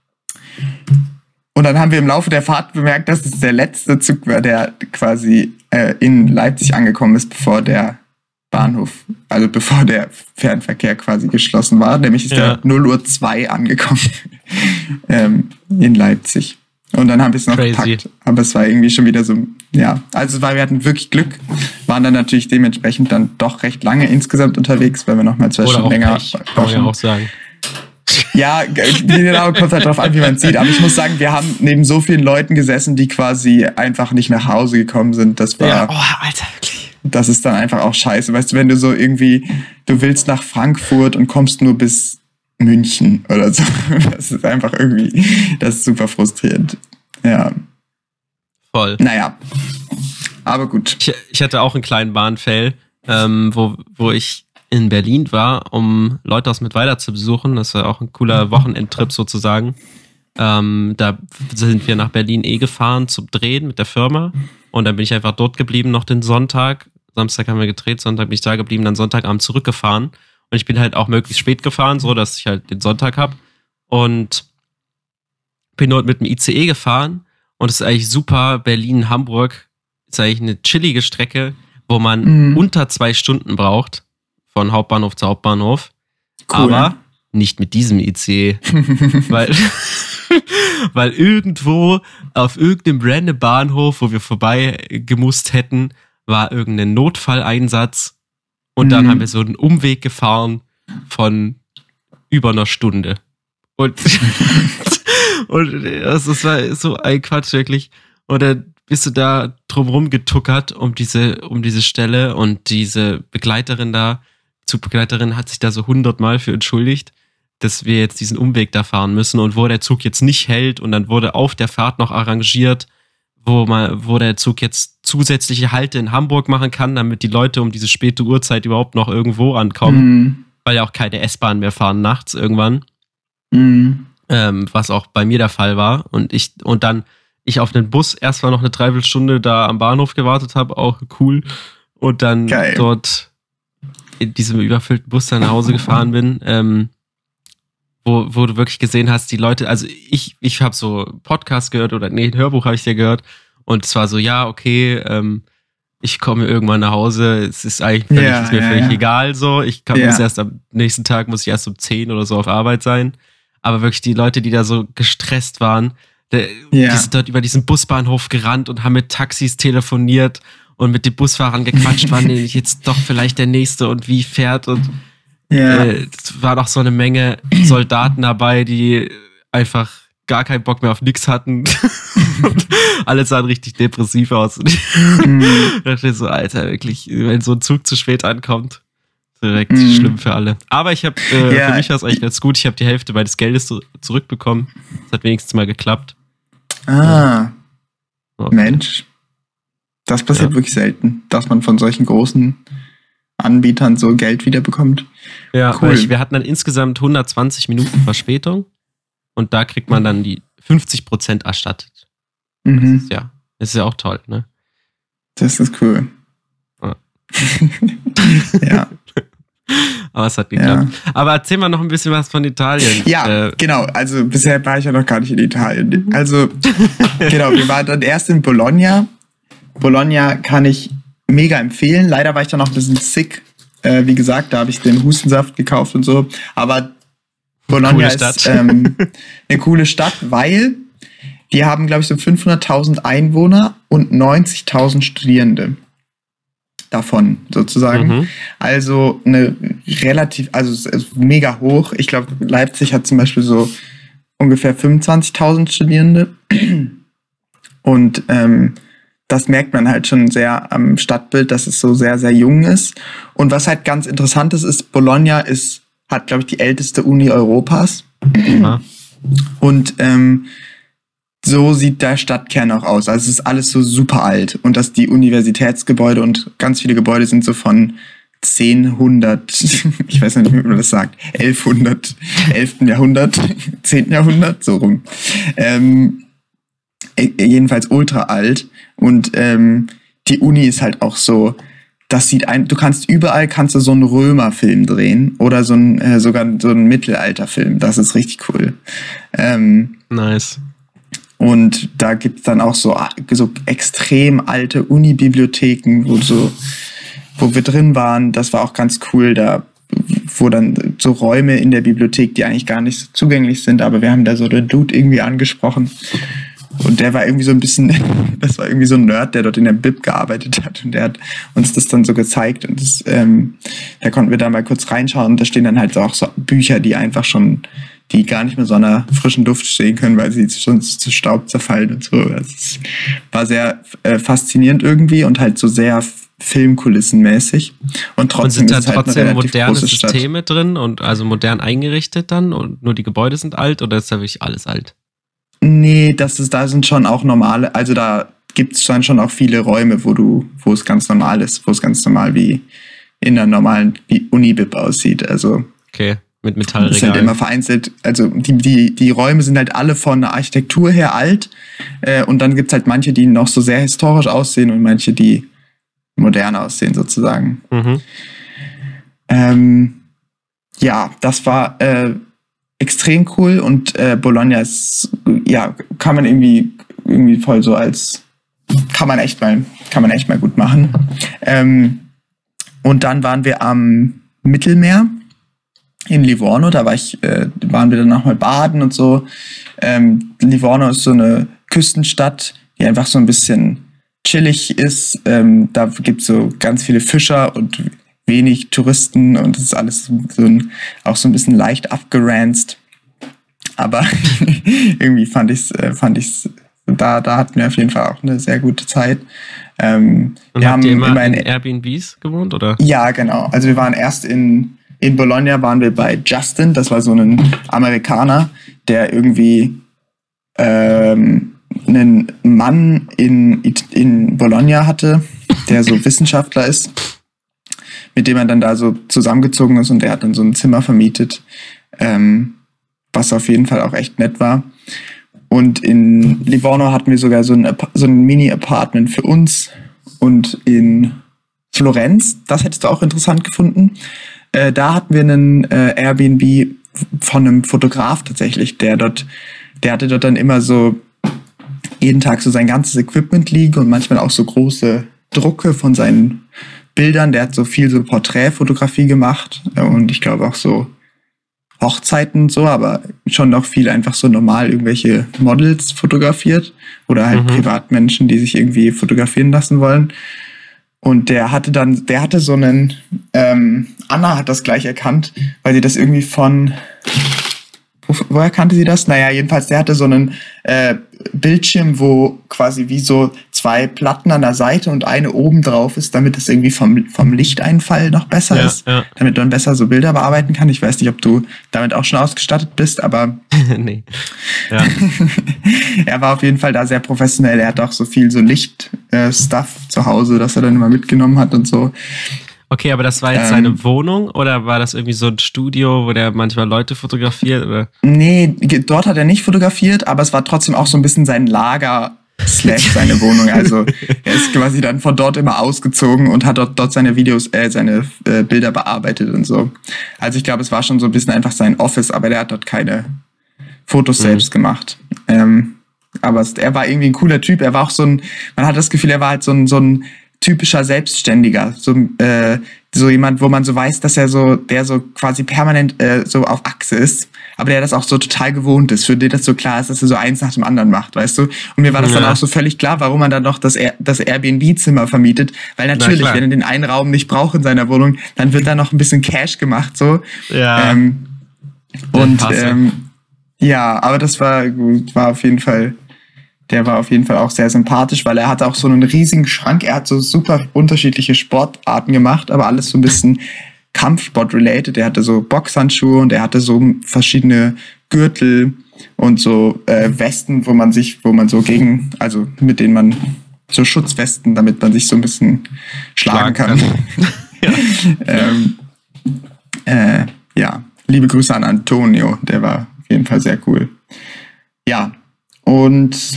Und dann haben wir im Laufe der Fahrt bemerkt, dass es der letzte Zug war, der quasi äh, in Leipzig angekommen ist, bevor der Bahnhof, also bevor der Fernverkehr quasi geschlossen war. Nämlich ist Ja. der null Uhr zwei angekommen ähm, in Leipzig. Und dann haben wir es noch Crazy. gepackt. Aber es war irgendwie schon wieder so, ja, also weil wir hatten wirklich Glück, waren dann natürlich dementsprechend dann doch recht lange insgesamt unterwegs, weil wir noch mal zwei Oder Stunden auch länger Pech, kann man ja auch sagen. ja, genau, kommt halt drauf an, wie man sieht. Aber ich muss sagen, wir haben neben so vielen Leuten gesessen, die quasi einfach nicht nach Hause gekommen sind. Das war, Ja, oh, Alter, wirklich. das ist dann einfach auch scheiße. Weißt du, wenn du so irgendwie, du willst nach Frankfurt und kommst nur bis München oder so. Das ist einfach irgendwie, das ist super frustrierend. Ja, Voll. naja. Aber gut. Ich, ich hatte auch einen kleinen Bahnfail, ähm, wo, wo ich in Berlin war, um Leute aus Mittweida zu besuchen. Das war auch ein cooler Wochenendtrip sozusagen. Ähm, da sind wir nach Berlin eh gefahren zum Drehen mit der Firma. Und dann bin ich einfach dort geblieben, noch den Sonntag. Samstag haben wir gedreht, Sonntag bin ich da geblieben, dann Sonntagabend zurückgefahren. Und ich bin halt auch möglichst spät gefahren, so dass ich halt den Sonntag habe. Und bin dort mit dem I C E gefahren. Und es ist eigentlich super. Berlin-Hamburg ist eigentlich eine chillige Strecke, wo man Mhm. unter zwei Stunden braucht. Von Hauptbahnhof zu Hauptbahnhof. Cool. Aber nicht mit diesem I C E. weil, weil irgendwo auf irgendeinem random Bahnhof, wo wir vorbei gemusst hätten, war irgendein Notfalleinsatz. Und dann Mhm. haben wir so einen Umweg gefahren von über einer Stunde. Und, und das, das war so ein Quatsch, wirklich. Und dann bist du da drumrum getuckert um diese, um diese Stelle und diese Begleiterin da, Zugbegleiterin hat sich da so hundertmal für entschuldigt, dass wir jetzt diesen Umweg da fahren müssen und wo der Zug jetzt nicht hält und dann wurde auf der Fahrt noch arrangiert, wo man, wo der Zug jetzt zusätzliche Halte in Hamburg machen kann, damit die Leute um diese späte Uhrzeit überhaupt noch irgendwo ankommen, Mhm. weil ja auch keine S-Bahn mehr fahren nachts irgendwann, Mhm. ähm, was auch bei mir der Fall war und ich, und dann ich auf den Bus erstmal noch eine Dreiviertelstunde da am Bahnhof gewartet habe, auch cool, und dann Geil. dort in diesem überfüllten Bus dann nach Hause gefahren bin, ähm, wo, wo du wirklich gesehen hast, die Leute, also ich, ich habe so Podcast gehört oder nee, ein Hörbuch habe ich dir gehört und es war so, ja, okay, ähm, ich komme irgendwann nach Hause, es ist eigentlich völlig, Ja, ist mir ja, völlig ja. egal so, ich kann, Ja. muss erst am nächsten Tag, muss ich erst um zehn oder so auf Arbeit sein, aber wirklich die Leute, die da so gestresst waren, der, Ja. die sind dort über diesen Busbahnhof gerannt und haben mit Taxis telefoniert und mit den Busfahrern gequatscht, wann denn jetzt doch vielleicht der nächste und wie fährt und Ja. äh, es war noch so eine Menge Soldaten dabei, die einfach gar keinen Bock mehr auf nix hatten. Und alle sahen richtig depressiv aus. Und ich Mhm. dachte so, Alter, wirklich, wenn so ein Zug zu spät ankommt, direkt Mhm. schlimm für alle. Aber ich habe, äh, Ja. für mich war es eigentlich ganz gut. Ich habe die Hälfte meines Geldes zu- zurückbekommen. Das hat wenigstens mal geklappt. Ah, Okay. Mensch. Das passiert Ja. wirklich selten, dass man von solchen großen Anbietern so Geld wiederbekommt. Ja, Cool. weil ich, wir hatten dann insgesamt hundertzwanzig Minuten Verspätung und da kriegt man dann die fünfzig Prozent erstattet. Das Mhm. ist ja, das ist ja auch toll, ne? Das ist cool. Ja. Ja. Aber es hat Ja. geklappt. Aber erzähl mal noch ein bisschen was von Italien. Ja, Äh, genau. Also bisher war ich ja noch gar nicht in Italien. Also, genau, wir waren dann erst in Bologna. Bologna kann ich mega empfehlen. Leider war ich dann noch ein bisschen sick. Äh, wie gesagt, da habe ich den Hustensaft gekauft und so. Aber Bologna ist ähm, eine coole Stadt, weil die haben, glaube ich, so fünfhunderttausend Einwohner und neunzigtausend Studierende davon sozusagen. Mhm. Also eine relativ, also es ist mega hoch. Ich glaube, Leipzig hat zum Beispiel so ungefähr fünfundzwanzigtausend Studierende. Und ähm, das merkt man halt schon sehr am Stadtbild, dass es so sehr, sehr jung ist. Und was halt ganz interessant ist, ist, Bologna ist, hat, glaube ich, die älteste Uni Europas. Ja. Und ähm, so sieht der Stadtkern auch aus. Also es ist alles so super alt. Und dass die Universitätsgebäude und ganz viele Gebäude sind so von zehnhundert, ich weiß nicht, wie man das sagt, elfhundert, elften Jahrhundert, zehnten Jahrhundert, so rum. Ähm, jedenfalls ultra alt. Und ähm, die Uni ist halt auch so, das sieht ein, du kannst überall kannst du so einen Römerfilm drehen oder so ein, äh, sogar so einen Mittelalterfilm. Das ist richtig cool. Ähm, nice. Und da gibt's dann auch so, so extrem alte Uni-Bibliotheken, wo so, wo wir drin waren. Das war auch ganz cool. Da, wo dann so Räume in der Bibliothek, die eigentlich gar nicht so zugänglich sind, aber wir haben da so den Dude irgendwie angesprochen. Und der war irgendwie so ein bisschen, das war irgendwie so ein Nerd, der dort in der Bib gearbeitet hat. Und der hat uns das dann so gezeigt. Und das, ähm, da konnten wir da mal kurz reinschauen. Und da stehen dann halt auch so Bücher, die einfach schon, die gar nicht mehr so einer frischen Duft stehen können, weil sie schon zu Staub zerfallen und so. Das war sehr äh, faszinierend irgendwie und halt so sehr filmkulissenmäßig. Und trotzdem und sind da ist es halt trotzdem eine relativ moderne große Stadt. Systeme drin und also modern eingerichtet dann und nur die Gebäude sind alt oder ist da wirklich alles alt? Nee, das ist, da sind schon auch normale, also da gibt es dann schon auch viele Räume, wo du, wo es ganz normal ist, wo es ganz normal wie in einer normalen Uni-Bib aussieht. Also okay, mit Metallregalen. Das ist halt immer vereinzelt, also die, die, die Räume sind halt alle von der Architektur her alt äh, und dann gibt es halt manche, die noch so sehr historisch aussehen und manche, die modern aussehen sozusagen. Mhm. Ähm, ja, das war äh, extrem cool und äh, Bologna ist, ja, kann man irgendwie, irgendwie voll so als, kann man echt mal, kann man echt mal gut machen. Ähm, und dann waren wir am Mittelmeer in Livorno, da war ich, äh, waren wir dann nochmal baden und so. Ähm, Livorno ist so eine Küstenstadt, die einfach so ein bisschen chillig ist. Ähm, da gibt es so ganz viele Fischer und wenig Touristen und es ist alles so ein, auch so ein bisschen leicht abgeranzt. Aber irgendwie fand ich es, fand ich's, da, da hatten wir auf jeden Fall auch eine sehr gute Zeit. Ähm, und wir habt haben ihr immer, immer in Airbnbs gewohnt, oder? Ja, genau. Also wir waren erst in, in Bologna, waren wir bei Justin, das war so ein Amerikaner, der irgendwie ähm, einen Mann in, in Bologna hatte, der so Wissenschaftler ist, mit dem er dann da so zusammengezogen ist und der hat dann so ein Zimmer vermietet, ähm, was auf jeden Fall auch echt nett war. Und in Livorno hatten wir sogar so ein, so ein Mini-Apartment für uns und in Florenz, das hättest du auch interessant gefunden, äh, da hatten wir einen äh, Airbnb von einem Fotograf tatsächlich, der dort, der hatte dort dann immer so jeden Tag so sein ganzes Equipment liegen und manchmal auch so große Drucke von seinen Bildern. Der hat so viel so Porträtfotografie gemacht und ich glaube auch so Hochzeiten und so, aber schon noch viel einfach so normal irgendwelche Models fotografiert oder halt mhm. Privatmenschen, die sich irgendwie fotografieren lassen wollen. Und der hatte dann, der hatte so einen, ähm, Anna hat das gleich erkannt, weil sie das irgendwie von, wo, woher kannte sie das? Naja, jedenfalls, der hatte so einen äh, Bildschirm, wo quasi wie so zwei Platten an der Seite und eine oben drauf ist, damit es irgendwie vom, vom Lichteinfall noch besser ja, ist, ja. damit man besser so Bilder bearbeiten kann. Ich weiß nicht, ob du damit auch schon ausgestattet bist, aber nee. Ja. Er war auf jeden Fall da sehr professionell. Er hat auch so viel so Licht-Stuff äh, zu Hause, das er dann immer mitgenommen hat und so. Okay, aber das war jetzt ähm, seine Wohnung oder war das irgendwie so ein Studio, wo der manchmal Leute fotografiert? Oder? Nee, dort hat er nicht fotografiert, aber es war trotzdem auch so ein bisschen sein Lager slash seine Wohnung. Also er ist quasi dann von dort immer ausgezogen und hat dort, dort seine Videos, äh, seine äh, Bilder bearbeitet und so. Also ich glaube, es war schon so ein bisschen einfach sein Office, aber der hat dort keine Fotos mhm. selbst gemacht. Ähm, aber es, er war irgendwie ein cooler Typ. Er war auch so ein, man hat das Gefühl, er war halt so ein, so ein typischer Selbstständiger. So, äh, so jemand, wo man so weiß, dass er so, der so quasi permanent äh, so auf Achse ist, aber der das auch so total gewohnt ist, für den das so klar ist, dass er so eins nach dem anderen macht, weißt du? Und mir war das ja. dann auch so völlig klar, warum man dann noch das, Air, das Airbnb-Zimmer vermietet, weil natürlich, wenn er den einen Raum nicht braucht in seiner Wohnung, dann wird da noch ein bisschen Cash gemacht, so. Ja. Ähm, und ähm, ja, aber das war gut, war auf jeden Fall, der war auf jeden Fall auch sehr sympathisch, weil er hatte auch so einen riesigen Schrank, er hat so super unterschiedliche Sportarten gemacht, aber alles so ein bisschen Kampfsport-related. Er hatte so Boxhandschuhe und er hatte so verschiedene Gürtel und so äh, Westen, wo man sich, wo man so gegen, also mit denen man, so Schutzwesten, damit man sich so ein bisschen schlagen, schlagen kann. kann. ja. ähm, äh, ja, liebe Grüße an Antonio, der war auf jeden Fall sehr cool. Ja, und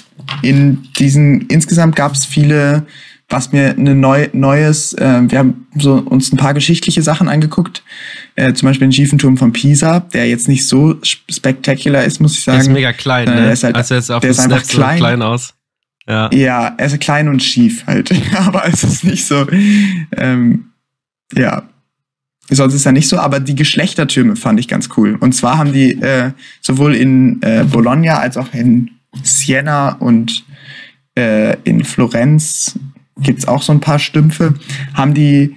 in diesen, insgesamt gab es viele, was mir eine neu, neues, äh, wir haben so uns ein paar geschichtliche Sachen angeguckt, äh, zum Beispiel den Schiefenturm von Pisa, der jetzt nicht so spektakulär ist, muss ich sagen. Der ist mega klein, äh, ne? Der ist halt, also jetzt auf der ist einfach klein. So klein aus. Ja. ja, er ist klein und schief halt, aber es ist nicht so, ähm, ja, sonst ist er nicht so, aber die Geschlechtertürme fand ich ganz cool. Und zwar haben die äh, sowohl in äh, Bologna als auch in Siena und äh, in Florenz gibt's auch so ein paar Stümpfe, haben die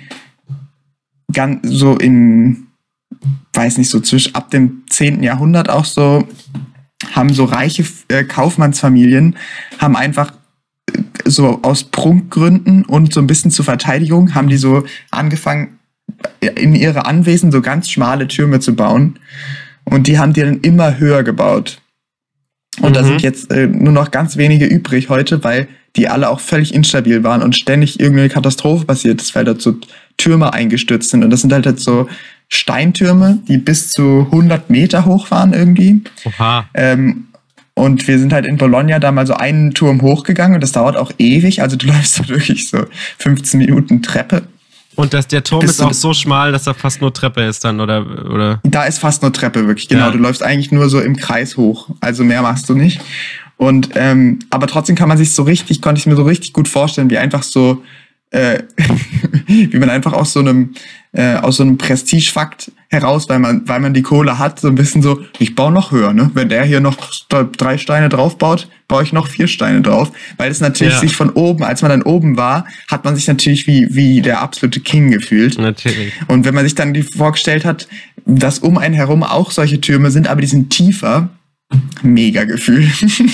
ganz so in, weiß nicht, so zwischen ab dem zehnten Jahrhundert auch so, haben so reiche äh, Kaufmannsfamilien, haben einfach äh, so aus Prunkgründen und so ein bisschen zur Verteidigung, haben die so angefangen, in ihre Anwesen so ganz schmale Türme zu bauen. Und die haben die dann immer höher gebaut. Und mhm. da sind jetzt äh, nur noch ganz wenige übrig heute, weil die alle auch völlig instabil waren und ständig irgendeine Katastrophe passiert ist, weil da so Türme eingestürzt sind. Und das sind halt jetzt so Steintürme, die bis zu hundert Meter hoch waren irgendwie. Oha. Ähm, und wir sind halt in Bologna da mal so einen Turm hochgegangen und das dauert auch ewig. Also du läufst da wirklich so fünfzehn Minuten Treppe. Und das, der Turm ist auch so schmal, dass da fast nur Treppe ist dann, oder, oder? Da ist fast nur Treppe, wirklich, genau. Ja. Du läufst eigentlich nur so im Kreis hoch. Also mehr machst du nicht. Und, ähm, aber trotzdem kann man sich so richtig, konnte ich mir so richtig gut vorstellen, wie einfach so, äh, wie man einfach aus so einem, äh, aus so einem Prestigefakt heraus, weil man, weil man die Kohle hat, so ein bisschen so, ich baue noch höher, ne? Wenn der hier noch drei Steine drauf baut, baue ich noch vier Steine drauf. Weil es natürlich ja. sich von oben, als man dann oben war, hat man sich natürlich wie, wie der absolute King gefühlt. Natürlich. Und wenn man sich dann die vorgestellt hat, dass um einen herum auch solche Türme sind, aber die sind tiefer, mega Gefühl.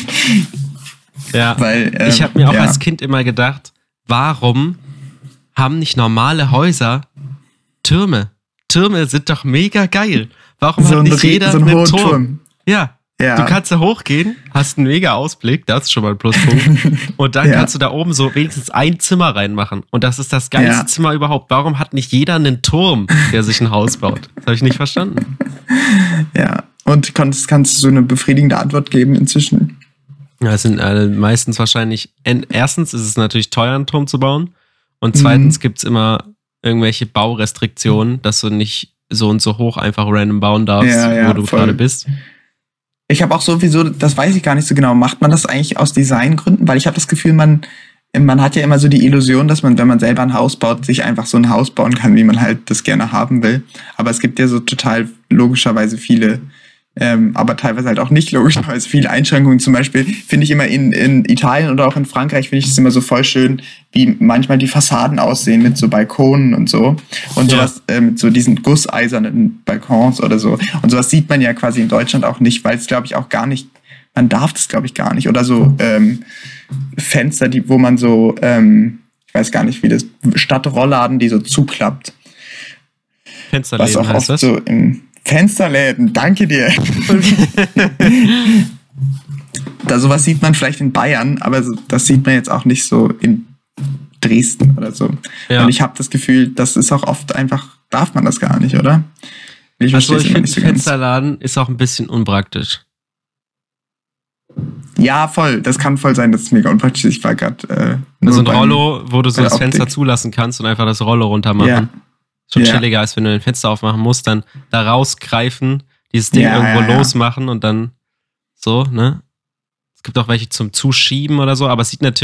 Ja, weil, ähm, ich habe mir auch ja. als Kind immer gedacht, warum haben nicht normale Häuser Türme? Türme sind doch mega geil. Warum so hat nicht ein, jeder so ein einen hohen Turm? Turm? Ja. ja, du kannst da hochgehen, hast einen mega Ausblick, das ist schon mal ein Pluspunkt. Und dann ja. kannst du da oben so wenigstens ein Zimmer reinmachen. Und das ist das geilste ja. Zimmer überhaupt. Warum hat nicht jeder einen Turm, der sich ein Haus baut? Das habe ich nicht verstanden. Ja, und kannst, kannst du so eine befriedigende Antwort geben inzwischen? Ja, es sind äh, meistens wahrscheinlich, erstens ist es natürlich teuer, einen Turm zu bauen. Und zweitens mhm. gibt's immer irgendwelche Baurestriktionen, dass du nicht so und so hoch einfach random bauen darfst, ja, ja, wo du gerade bist. Ich habe auch sowieso, das weiß ich gar nicht so genau, macht man das eigentlich aus Designgründen? Weil ich habe das Gefühl, man, man hat ja immer so die Illusion, dass man, wenn man selber ein Haus baut, sich einfach so ein Haus bauen kann, wie man halt das gerne haben will. Aber es gibt ja so total logischerweise viele, ähm, aber teilweise halt auch nicht logischerweise viele Einschränkungen. Zum Beispiel finde ich immer in, in Italien oder auch in Frankreich finde ich es immer so voll schön, wie manchmal die Fassaden aussehen mit so Balkonen und so. Und ja. sowas, äh, mit so diesen gusseisernen Balkons oder so. Und sowas sieht man ja quasi in Deutschland auch nicht, weil es, glaube ich, auch gar nicht, man darf das, glaube ich, gar nicht. Oder so ähm, Fenster, die, wo man so, ähm, ich weiß gar nicht, wie das, Stadtrollladen, die so zuklappt. Fensterläden was auch heißt oft das? so im Fensterläden, danke dir. Da sowas sieht man vielleicht in Bayern, aber so, das sieht man jetzt auch nicht so in Dresden oder so. Ja. Und ich habe das Gefühl, das ist auch oft einfach, darf man das gar nicht, oder? Ich also ich finde, so Fensterladen ist auch ein bisschen unpraktisch. Ja, voll. Das kann voll sein, das ist mega unpraktisch. Ich war gerade äh, also ein Rollo, wo du so das Fenster zulassen kannst und einfach das Rollo runter machen. Ja. Schon ja. chilliger, als wenn du ein Fenster aufmachen musst, dann da rausgreifen, dieses Ding ja, irgendwo ja, ja. losmachen und dann so, ne? Es gibt auch welche zum Zuschieben oder so, aber es sieht natürlich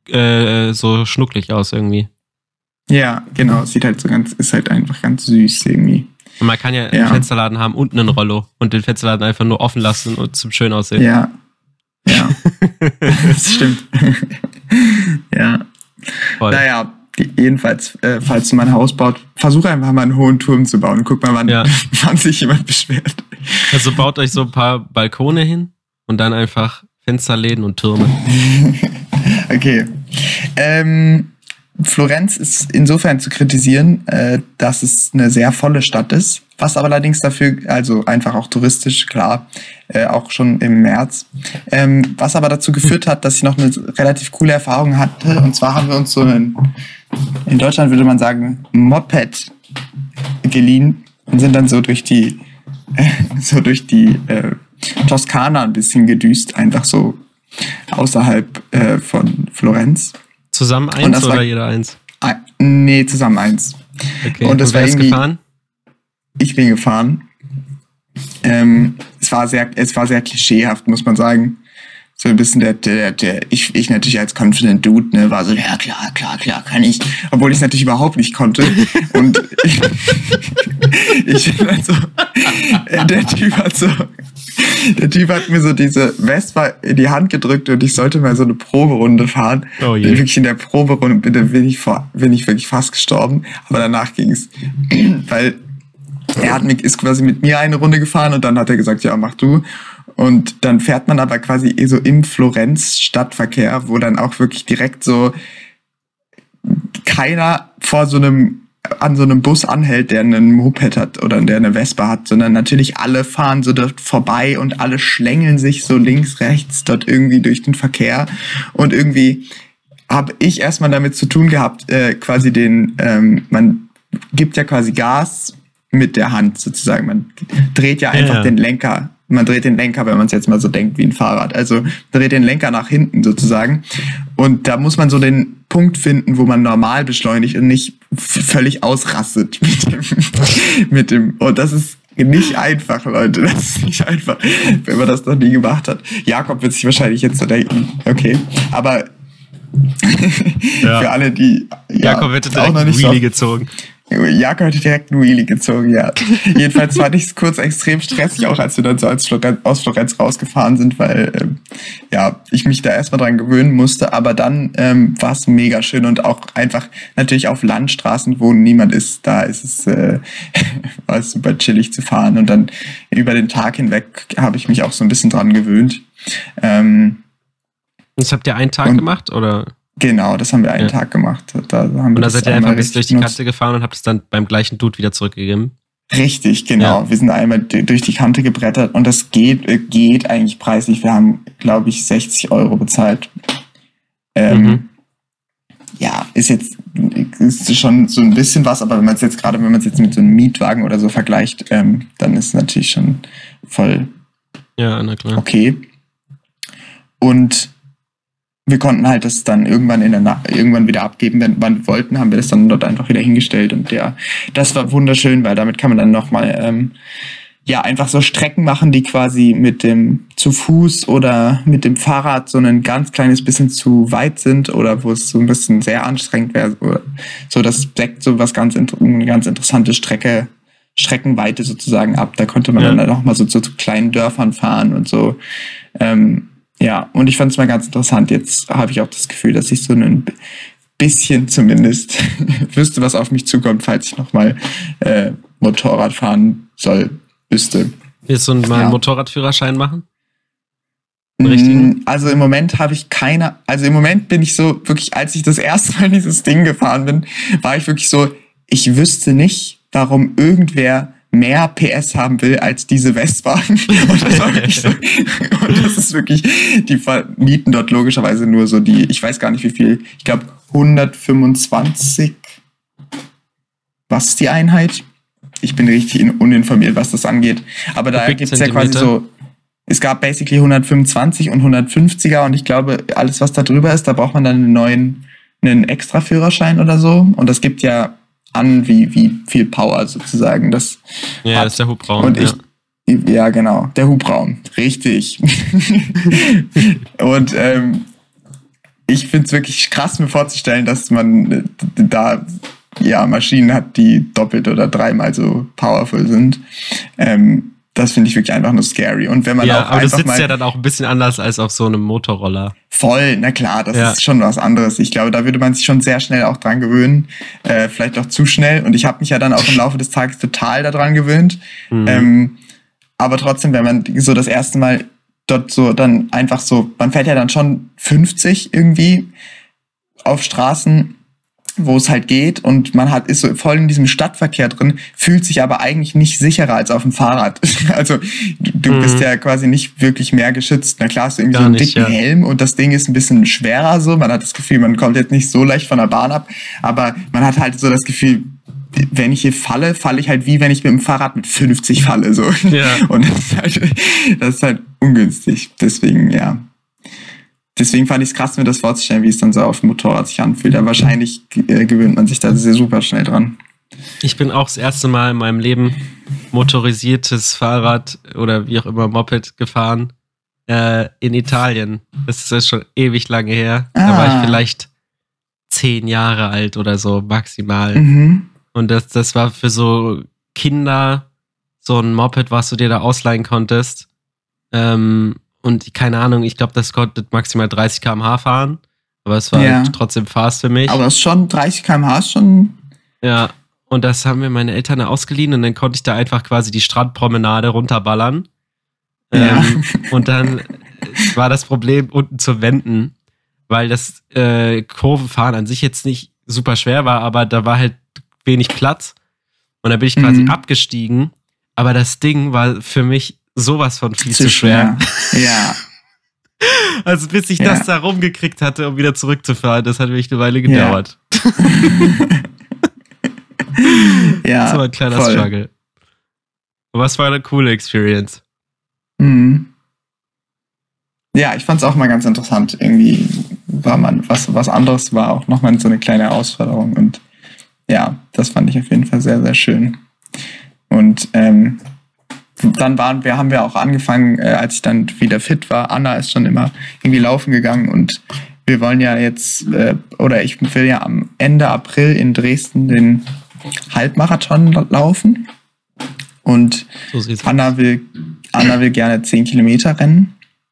äh, so schnucklig aus irgendwie. Ja, genau. Sieht halt so ganz, ist halt einfach ganz süß irgendwie. Und man kann ja, Ja. einen Fensterladen haben und einen Rollo und den Fensterladen einfach nur offen lassen und zum schön aussehen. Ja. Ja. Das stimmt. Ja. Voll. Naja, jedenfalls, äh, falls du mal ein Haus baut, versuch einfach mal einen hohen Turm zu bauen. Guck mal, wann, Ja. wann sich jemand beschwert. Also baut euch so ein paar Balkone hin und dann einfach Fensterläden und Türme. Okay. Ähm, Florenz ist insofern zu kritisieren, äh, dass es eine sehr volle Stadt ist, was aber allerdings dafür, also einfach auch touristisch, klar, äh, auch schon im März, ähm, was aber dazu geführt hat, dass ich noch eine relativ coole Erfahrung hatte. Und zwar haben wir uns so einen, in Deutschland würde man sagen, Moped geliehen und sind dann so durch die, äh, so durch die äh, Toskana ein bisschen gedüst, einfach so außerhalb äh, von Florenz. Zusammen Und eins das oder war- jeder eins? Ah, nee, zusammen eins. Okay. Und das wer war ist irgendwie- gefahren? Ich bin gefahren. Ähm, es war sehr, es war sehr klischeehaft, muss man sagen. So ein bisschen der, der, der, ich, ich natürlich als confident Dude, ne, war so, ja klar, klar, klar, kann ich. Obwohl ich es natürlich überhaupt nicht konnte. Und ich, ich bin halt so, äh, der Typ hat so, der Typ hat mir so diese Vespa in die Hand gedrückt und ich sollte mal so eine Proberunde fahren. Oh je. Wirklich in der Proberunde bin, bin, ich vor, bin ich wirklich fast gestorben. Aber danach ging es. Weil er hat mich, ist quasi mit mir eine Runde gefahren und dann hat er gesagt, ja, mach du. Und dann fährt man aber quasi eh so im Florenz-Stadtverkehr, wo dann auch wirklich direkt so keiner vor so einem, an so einem Bus anhält, der einen Moped hat oder der eine Vespa hat, sondern natürlich alle fahren so dort vorbei und alle schlängeln sich so links, rechts dort irgendwie durch den Verkehr. Und irgendwie habe ich erstmal damit zu tun gehabt, äh, quasi den, ähm, man gibt ja quasi Gas mit der Hand sozusagen. Man dreht ja einfach Ja. den Lenker. Man dreht den Lenker, wenn man es jetzt mal so denkt, wie ein Fahrrad. Also dreht den Lenker nach hinten sozusagen. Und da muss man so den Punkt finden, wo man normal beschleunigt und nicht f- völlig ausrastet mit dem, mit dem. Und das ist nicht einfach, Leute. Das ist nicht einfach, wenn man das noch nie gemacht hat. Jakob wird sich wahrscheinlich jetzt so denken, okay. Aber Ja. für alle, die ja, Jakob wird auch direkt noch nicht so Wheelie gezogen. Jakob hat direkt einen Wheelie gezogen, ja. Jedenfalls fand ich es kurz extrem stressig, auch als wir dann so als Florenz, aus Florenz rausgefahren sind, weil ähm, ja, ich mich da erstmal dran gewöhnen musste. Aber dann ähm, war es mega schön und auch einfach natürlich auf Landstraßen, wo niemand ist, da ist es, äh, war es super chillig zu fahren. Und dann über den Tag hinweg habe ich mich auch so ein bisschen dran gewöhnt. Ähm, Das habt ihr einen Tag Und- gemacht, oder? genau, das haben wir einen Ja. Tag gemacht. Da haben wir Und dann das seid ihr einmal einfach bis richtig durch die genutzt. Kante gefahren und habt es dann beim gleichen Dude wieder zurückgegeben. Richtig, genau. Ja. Wir sind einmal d- durch die Kante gebrettert und das geht, äh, geht eigentlich preislich. Wir haben, glaube ich, sechzig Euro bezahlt. Ähm, Mhm. Ja, ist jetzt ist schon so ein bisschen was, aber wenn man es jetzt gerade, wenn man es jetzt mit so einem Mietwagen oder so vergleicht, ähm, dann ist es natürlich schon voll Ja, na klar. okay. Und wir konnten halt das dann irgendwann in der Na- irgendwann wieder abgeben, wenn wann wir wollten, haben wir das dann dort einfach wieder hingestellt und ja, das war wunderschön, weil damit kann man dann nochmal ähm, ja einfach so Strecken machen, die quasi mit dem zu Fuß oder mit dem Fahrrad so ein ganz kleines bisschen zu weit sind oder wo es so ein bisschen sehr anstrengend wäre, so, so das deckt so was ganz int- eine ganz interessante Strecke Streckenweite sozusagen ab. Da konnte man Ja. dann auch mal so zu, zu kleinen Dörfern fahren und so. Ähm, ja, und ich fand es mal ganz interessant. Jetzt habe ich auch das Gefühl, dass ich so ein b- bisschen zumindest wüsste, was auf mich zukommt, falls ich nochmal äh, Motorrad fahren soll, müsste. Willst du mal Ja. einen Motorradführerschein machen? Einen richtigen? Mm, Also im Moment habe ich keine, also im Moment bin ich so wirklich, als ich das erste Mal dieses Ding gefahren bin, war ich wirklich so, ich wüsste nicht, warum irgendwer mehr P S haben will als diese Vespa. Und das war wirklich so. Und das ist wirklich, die vermieten dort logischerweise nur so die, ich weiß gar nicht wie viel, ich glaube hundertfünfundzwanzig. Was ist die Einheit? Ich bin richtig in- uninformiert, was das angeht. Aber da gibt es ja quasi Kubikzentimeter. so, es gab basically hundertfünfundzwanzig und hundertfünfziger und ich glaube, alles was da drüber ist, da braucht man dann einen neuen, einen extra Führerschein oder so. Und das gibt ja an, wie, wie viel Power sozusagen das Ja, hat. das ist der Hubraum. Und ich, ja. ja, genau, der Hubraum, richtig. Und ähm, ich finde es wirklich krass, mir vorzustellen, dass man da ja Maschinen hat, die doppelt oder dreimal so powerful sind. Ähm, das finde ich wirklich einfach nur scary. Und wenn man ja, auch aber du einfach sitzt mal ja dann auch ein bisschen anders als auf so einem Motorroller. Voll, na klar, das Ja. ist schon was anderes. Ich glaube, da würde man sich schon sehr schnell auch dran gewöhnen. Äh, vielleicht auch zu schnell. Und ich habe mich ja dann auch im Laufe des Tages total daran gewöhnt. Mhm. Ähm, aber trotzdem, wenn man so das erste Mal dort so dann einfach so, man fährt ja dann schon fünfzig irgendwie auf Straßen, wo es halt geht, und man hat ist so voll in diesem Stadtverkehr drin, fühlt sich aber eigentlich nicht sicherer als auf dem Fahrrad. Also du, du Mhm. bist ja quasi nicht wirklich mehr geschützt. Na klar, hast du irgendwie Gar so einen nicht, dicken ja. Helm und das Ding ist ein bisschen schwerer so. Man hat das Gefühl, man kommt jetzt nicht so leicht von der Bahn ab, aber man hat halt so das Gefühl, wenn ich hier falle, falle ich halt wie wenn ich mit dem Fahrrad mit fünfzig falle. So. Ja. Und das ist halt, das ist halt ungünstig. Deswegen, ja. Deswegen fand ich es krass, mir das vorzustellen, wie es dann so auf dem Motorrad sich anfühlt. Aber wahrscheinlich äh, gewöhnt man sich da sehr super schnell dran. Ich bin auch das erste Mal in meinem Leben motorisiertes Fahrrad oder wie auch immer Moped gefahren äh, in Italien. Das ist jetzt schon ewig lange her. Da war Ah. ich vielleicht zehn Jahre alt oder so maximal. Mhm. Und das, das war für so Kinder so ein Moped, was du dir da ausleihen konntest. Ähm, und keine Ahnung, ich glaube, das konnte maximal dreißig Kilometer pro Stunde fahren. Aber es war Ja. halt trotzdem fast für mich. Aber das ist schon dreißig Kilometer pro Stunde ist schon. Ja, und das haben mir meine Eltern ausgeliehen und dann konnte ich da einfach quasi die Strandpromenade runterballern. Ja. Ähm, und dann war das Problem unten zu wenden, weil das äh, Kurvenfahren an sich jetzt nicht super schwer war, aber da war halt wenig Platz. Und da bin ich quasi Mhm. abgestiegen, aber das Ding war für mich sowas von viel zu schwer. Ja. Also bis ich Ja. das da rumgekriegt hatte, um wieder zurückzufahren, das hat wirklich eine Weile gedauert. Ja. Das war ein kleiner voll. Struggle. Aber es war eine coole Experience. Mhm. Ja, ich fand es auch mal ganz interessant. Irgendwie war man was, was anderes, war auch nochmal so eine kleine Herausforderung. Und ja, das fand ich auf jeden Fall sehr, sehr schön. Und ähm, dann waren wir, haben wir auch angefangen, äh, als ich dann wieder fit war. Anna ist schon immer irgendwie laufen gegangen und wir wollen ja jetzt, äh, oder ich will ja am Ende April in Dresden den Halbmarathon laufen. Und So sieht's aus. Anna will, Anna will gerne zehn Kilometer rennen.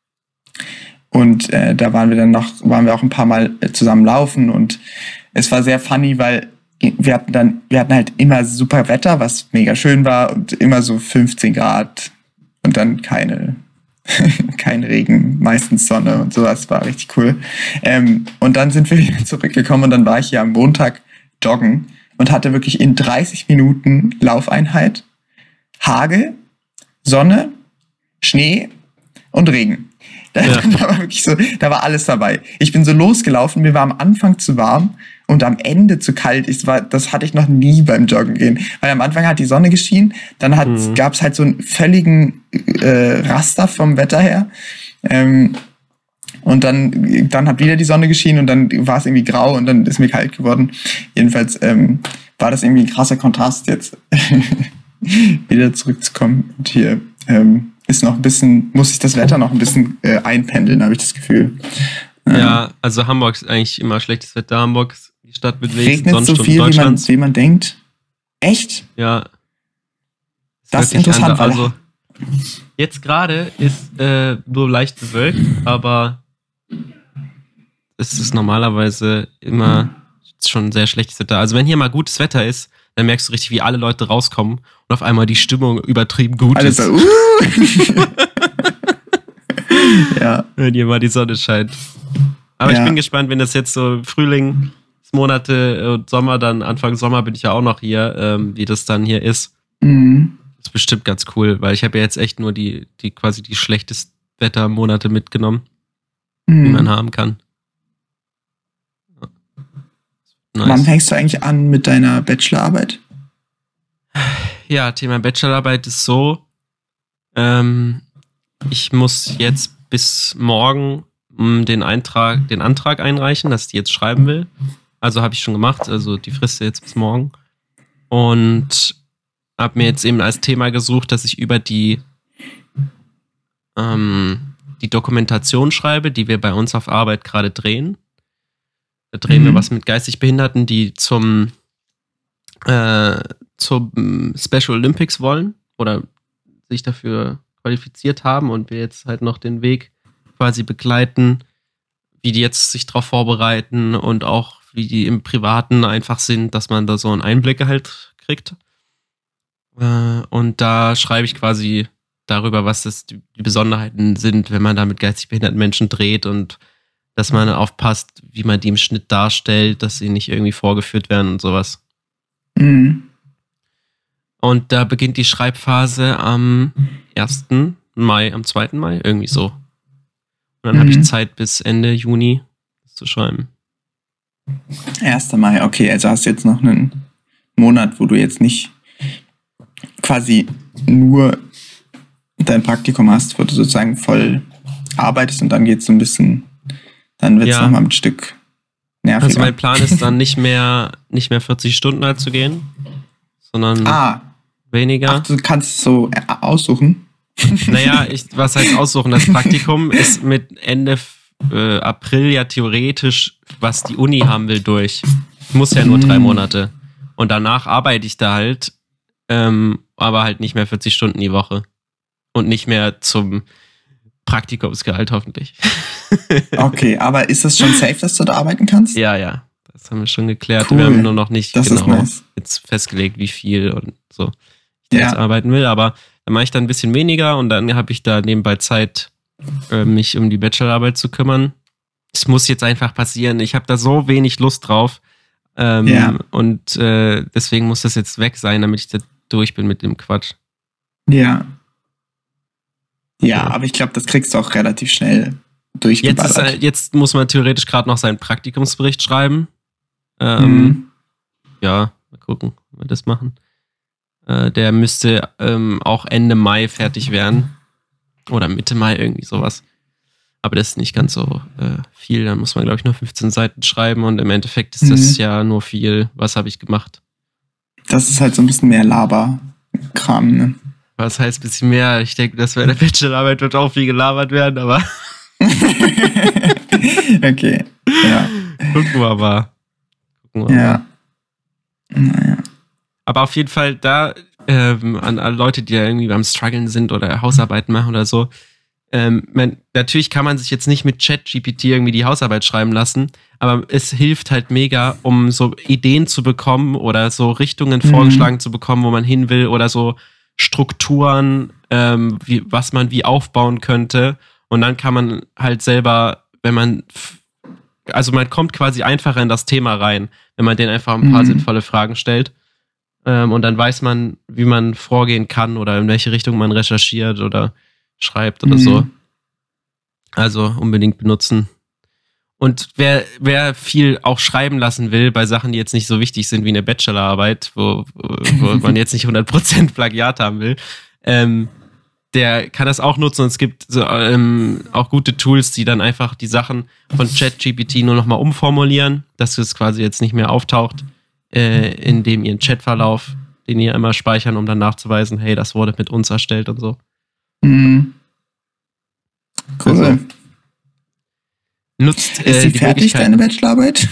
Und äh, da waren wir dann noch, waren wir auch ein paar Mal äh, zusammen laufen und es war sehr funny, weil wir hatten dann, wir hatten halt immer super Wetter, was mega schön war und immer so fünfzehn Grad und dann keine, kein Regen, meistens Sonne und sowas, war richtig cool. Ähm, und dann sind wir wieder zurückgekommen und dann war ich hier am Montag joggen und hatte wirklich in dreißig Minuten Laufeinheit Hagel, Sonne, Schnee und Regen. Da, Ja. da war wirklich so, da war alles dabei. Ich bin so losgelaufen, mir war am Anfang zu warm und am Ende zu kalt. Ich war, das hatte ich noch nie beim Joggen gehen. Weil am Anfang hat die Sonne geschienen, dann hat, Mhm. gab es halt so einen völligen äh, Raster vom Wetter her. Ähm, und dann, dann hat wieder die Sonne geschienen und dann war es irgendwie grau und dann ist mir kalt geworden. Jedenfalls ähm, war das irgendwie ein krasser Kontrast jetzt, wieder zurückzukommen. Und hier ähm, ist noch ein bisschen, muss sich das Wetter noch ein bisschen äh, einpendeln, habe ich das Gefühl. Ähm, Ja, also Hamburg ist eigentlich immer schlechtes Wetter. Hamburg ist die Stadt mit wenigsten regnet so Sonnenstunden viel, wie man, Deutschlands. wie man denkt. Echt? Ja. Das ist wirklich interessant, andere- weil- Also, jetzt gerade ist äh, nur leicht bewölkt, aber es ist normalerweise immer schon sehr schlechtes Wetter. Also wenn hier mal gutes Wetter ist, dann merkst du richtig, wie alle Leute rauskommen und auf einmal die Stimmung übertrieben gut Alles ist, so, uh. Ja, wenn hier mal die Sonne scheint. Aber Ja. ich bin gespannt, wenn das jetzt so Frühlingsmonate und Sommer, dann Anfang Sommer bin ich ja auch noch hier, ähm, wie das dann hier ist. mhm. Das ist bestimmt ganz cool, weil ich habe ja jetzt echt nur die, die quasi die schlechtesten Wettermonate mitgenommen, die man Mhm. haben kann. Wann Nice. fängst du eigentlich an mit deiner Bachelorarbeit? Ja, Thema Bachelorarbeit ist so, ähm, ich muss jetzt bis morgen mm, den Eintrag, den Antrag einreichen, dass ich die jetzt schreiben will. Also habe ich schon gemacht, also die Frist ist jetzt bis morgen. Und habe mir jetzt eben als Thema gesucht, dass ich über die, ähm, die Dokumentation schreibe, die wir bei uns auf Arbeit gerade drehen. Da drehen Mhm. wir was mit geistig Behinderten, die zum, äh, zum Special Olympics wollen oder sich dafür qualifiziert haben und wir jetzt halt noch den Weg quasi begleiten, wie die jetzt sich darauf vorbereiten und auch wie die im Privaten einfach sind, dass man da so einen Einblick halt kriegt. Äh, und da schreibe ich quasi darüber, was das die die Besonderheiten sind, wenn man da mit geistig behinderten Menschen dreht und dass man aufpasst, wie man die im Schnitt darstellt, dass sie nicht irgendwie vorgeführt werden und sowas. Mhm. Und da beginnt die Schreibphase am ersten Mai, am zweiten Mai, irgendwie so. Und dann habe ich Mhm. Zeit bis Ende Juni das zu schreiben. erster Mai, okay, also hast du jetzt noch einen Monat, wo du jetzt nicht quasi nur dein Praktikum hast, wo du sozusagen voll arbeitest und dann geht's so ein bisschen, dann wird's Ja. nochmal ein Stück nerviger. Also mein Plan ist dann nicht mehr, nicht mehr vierzig Stunden halt zu gehen, sondern ah, weniger. ach, du kannst es so äh, aussuchen. Naja, ich, was heißt aussuchen? Das Praktikum ist mit Ende äh, April ja theoretisch, was die Uni haben will, durch. Ich muss ja nur drei Mm. Monate. Und danach arbeite ich da halt, ähm, aber halt nicht mehr vierzig Stunden die Woche. Und nicht mehr zum Praktikumsgehalt hoffentlich. Okay, aber ist es schon safe, dass du da arbeiten kannst? Ja, ja, das haben wir schon geklärt. Cool. Wir haben nur noch nicht Das ist genau nice. jetzt festgelegt, wie viel und so ich da Ja. jetzt arbeiten will. Aber dann mache ich da ein bisschen weniger und dann habe ich da nebenbei Zeit, äh, mich um die Bachelorarbeit zu kümmern. Es muss jetzt einfach passieren. Ich habe da so wenig Lust drauf. Ähm, Ja. Und äh, deswegen muss das jetzt weg sein, damit ich da durch bin mit dem Quatsch. Ja. Ja, Ja. aber ich glaube, das kriegst du auch relativ schnell Jetzt, durchgeballert. ist, äh, jetzt muss man theoretisch gerade noch seinen Praktikumsbericht schreiben. Ähm, Mhm. Ja, mal gucken, wie wir das machen. Äh, der müsste ähm, auch Ende Mai fertig werden. Oder Mitte Mai, irgendwie sowas. Aber das ist nicht ganz so äh, viel. Da muss man, glaube ich, nur fünfzehn Seiten schreiben und im Endeffekt ist das Mhm. ja nur viel. Was habe ich gemacht? Das ist halt so ein bisschen mehr Laber-Kram, ne? Was heißt ein bisschen mehr? Ich denke, das bei der Bachelorarbeit wird auch viel gelabert werden, aber Okay, ja. gucken wir mal. Gucken wir mal. Ja. Naja. Aber auf jeden Fall da ähm, an alle Leute, die da irgendwie beim Struggeln sind oder Hausarbeiten machen oder so. Ähm, man, natürlich kann man sich jetzt nicht mit ChatGPT irgendwie die Hausarbeit schreiben lassen, aber es hilft halt mega, um so Ideen zu bekommen oder so Richtungen Mhm. vorgeschlagen zu bekommen, wo man hin will oder so Strukturen, ähm, wie, was man wie aufbauen könnte. Und dann kann man halt selber, wenn man, f- also man kommt quasi einfacher in das Thema rein, wenn man denen einfach ein paar Mhm. sinnvolle Fragen stellt. Ähm, und dann weiß man, wie man vorgehen kann oder in welche Richtung man recherchiert oder schreibt oder Mhm. so. Also unbedingt benutzen. Und wer, wer viel auch schreiben lassen will bei Sachen, die jetzt nicht so wichtig sind wie eine Bachelorarbeit, wo, wo, wo man jetzt nicht hundert Prozent Plagiat haben will, ähm, der kann das auch nutzen. Und es gibt so, ähm, auch gute Tools, die dann einfach die Sachen von ChatGPT nur nochmal umformulieren, dass es quasi jetzt nicht mehr auftaucht, äh, in dem ihren Chatverlauf, den ihr immer speichern, um dann nachzuweisen, hey, das wurde mit uns erstellt und so. Mhm. Cool. Also, Nutzt Ist äh, sie die fertig, Möglichkeit. deine Bachelorarbeit?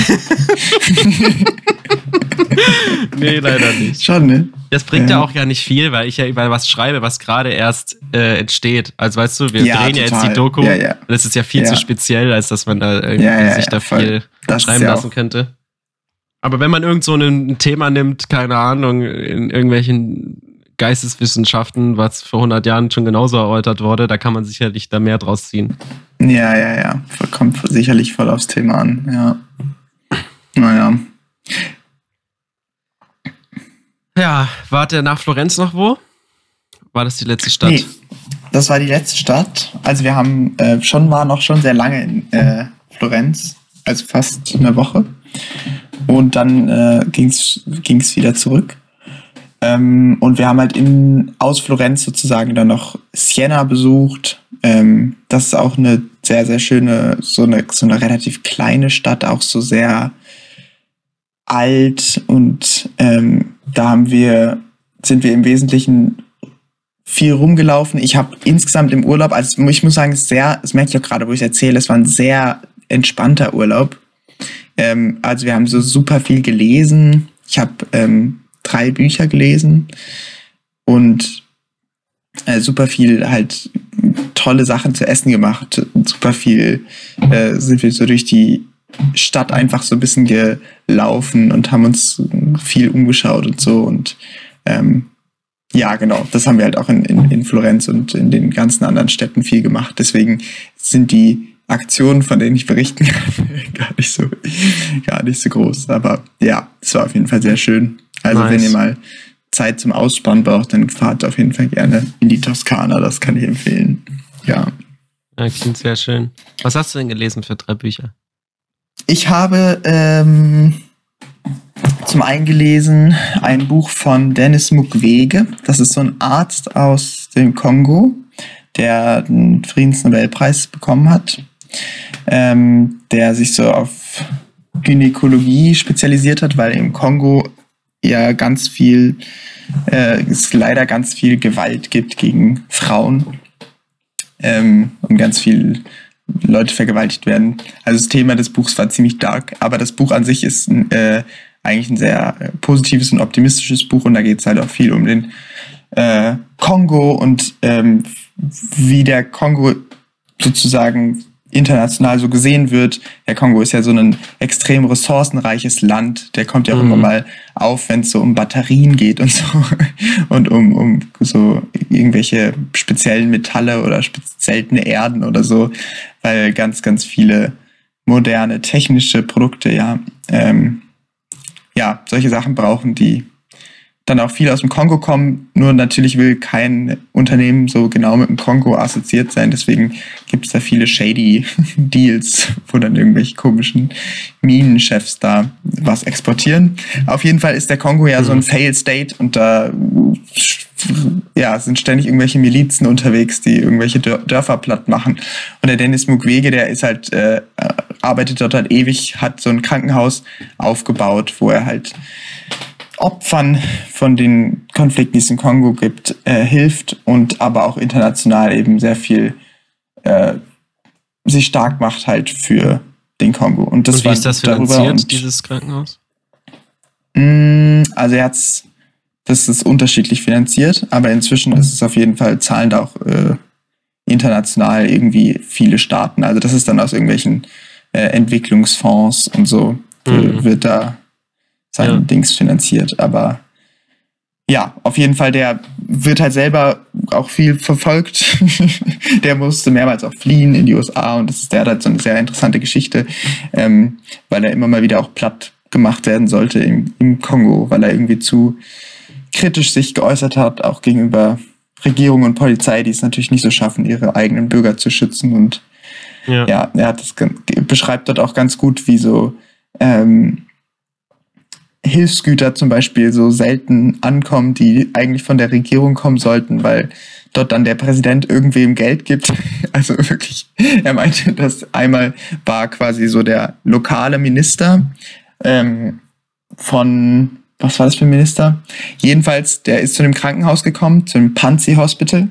Nee, leider nicht. Schon, ne? Das bringt ja. Ja. auch ja nicht viel, weil ich ja über was schreibe, was gerade erst äh, entsteht. Also weißt du, wir Ja, drehen ja jetzt total. die Doku. Ja, ja. Das ist ja viel Ja. zu speziell, als dass man da irgendwie Ja, ja, sich ja, da voll. viel Das schreiben ist ja lassen auch- könnte. Aber wenn man irgend so ein Thema nimmt, keine Ahnung, in irgendwelchen Geisteswissenschaften, was vor hundert Jahren schon genauso erläutert wurde, da kann man sicherlich da mehr draus ziehen. Ja, ja, ja. Kommt sicherlich voll aufs Thema an, ja. Naja. Ja, wart ihr nach Florenz noch wo? War das die letzte Stadt? Nee, das war die letzte Stadt. Also wir haben äh, schon, war noch schon sehr lange in äh, Florenz, also fast eine Woche. Und dann äh, ging's ging's wieder zurück. Ähm, und wir haben halt in, aus Florenz sozusagen dann noch Siena besucht. Ähm, das ist auch eine sehr, sehr schöne, so eine, so eine relativ kleine Stadt, auch so sehr alt. Und ähm, da haben wir, sind wir im Wesentlichen viel rumgelaufen. Ich habe insgesamt im Urlaub, also ich muss sagen, es ist sehr, das merke ich auch gerade, wo ich es erzähle, es war ein sehr entspannter Urlaub. Ähm, also wir haben so super viel gelesen. Ich habe ähm, drei Bücher gelesen und äh, super viel halt tolle Sachen zu essen gemacht. Super viel äh, sind wir so durch die Stadt einfach so ein bisschen gelaufen und haben uns viel umgeschaut und so. Und ähm, ja, genau, das haben wir halt auch in, in, in Florenz und in den ganzen anderen Städten viel gemacht. Deswegen sind die Aktionen, von denen ich berichten kann, gar nicht so, gar nicht so groß. Aber ja, es war auf jeden Fall sehr schön. Also nice. Wenn ihr mal Zeit zum Ausspannen braucht, dann fahrt auf jeden Fall gerne in die Toskana. Das kann ich empfehlen. Ja. Ja, klingt sehr schön. Was hast du denn gelesen für drei Bücher? Ich habe ähm, zum einen gelesen ein Buch von Denis Mukwege. Das ist so ein Arzt aus dem Kongo, der den Friedensnobelpreis bekommen hat, ähm, der sich so auf Gynäkologie spezialisiert hat, weil im Kongo ja ganz viel, äh, es leider ganz viel Gewalt gibt gegen Frauen ähm, und ganz viel Leute vergewaltigt werden. Also das Thema des Buchs war ziemlich dark, aber das Buch an sich ist äh, eigentlich ein sehr positives und optimistisches Buch und da geht es halt auch viel um den äh, Kongo und ähm, wie der Kongo sozusagen international so gesehen wird. Der Kongo ist ja so ein extrem ressourcenreiches Land. Der kommt ja auch mhm. immer mal auf, wenn es so um Batterien geht und so und um, um so irgendwelche speziellen Metalle oder seltene Erden oder so, weil ganz, ganz viele moderne technische Produkte ja, ähm, ja solche Sachen brauchen, die dann auch viel aus dem Kongo kommen. Nur natürlich will kein Unternehmen so genau mit dem Kongo assoziiert sein. Deswegen gibt es da viele shady Deals, wo dann irgendwelche komischen Minenchefs da was exportieren. Auf jeden Fall ist der Kongo ja mhm. so ein Failed State und da ja, sind ständig irgendwelche Milizen unterwegs, die irgendwelche Dörfer platt machen. Und der Denis Mukwege, der ist halt, äh, arbeitet dort halt ewig, hat so ein Krankenhaus aufgebaut, wo er halt Opfern von den Konflikten, die es im Kongo gibt, äh, hilft und aber auch international eben sehr viel äh, sich stark macht halt für den Kongo. Und, das und wie ist das finanziert, und, dieses Krankenhaus? Mh, also er hat's, das ist unterschiedlich finanziert, aber inzwischen ist es auf jeden Fall, zahlen da auch äh, international irgendwie viele Staaten. Also das ist dann aus irgendwelchen äh, Entwicklungsfonds und so mhm. wird da sein ja. Dings finanziert, aber ja, auf jeden Fall, der wird halt selber auch viel verfolgt. Der musste mehrmals auch fliehen in die U S A und das ist, der hat halt so eine sehr interessante Geschichte, ähm, weil er immer mal wieder auch platt gemacht werden sollte im, im Kongo, weil er irgendwie zu kritisch sich geäußert hat, auch gegenüber Regierung und Polizei, die es natürlich nicht so schaffen, ihre eigenen Bürger zu schützen und ja, ja er hat das, beschreibt dort auch ganz gut, wie so ähm, Hilfsgüter zum Beispiel so selten ankommen, die eigentlich von der Regierung kommen sollten, weil dort dann der Präsident irgendwem Geld gibt. Also wirklich, er meinte, dass einmal war quasi so der lokale Minister ähm, von, was war das für ein Minister? Jedenfalls, der ist zu dem Krankenhaus gekommen, zu dem Panzi Hospital.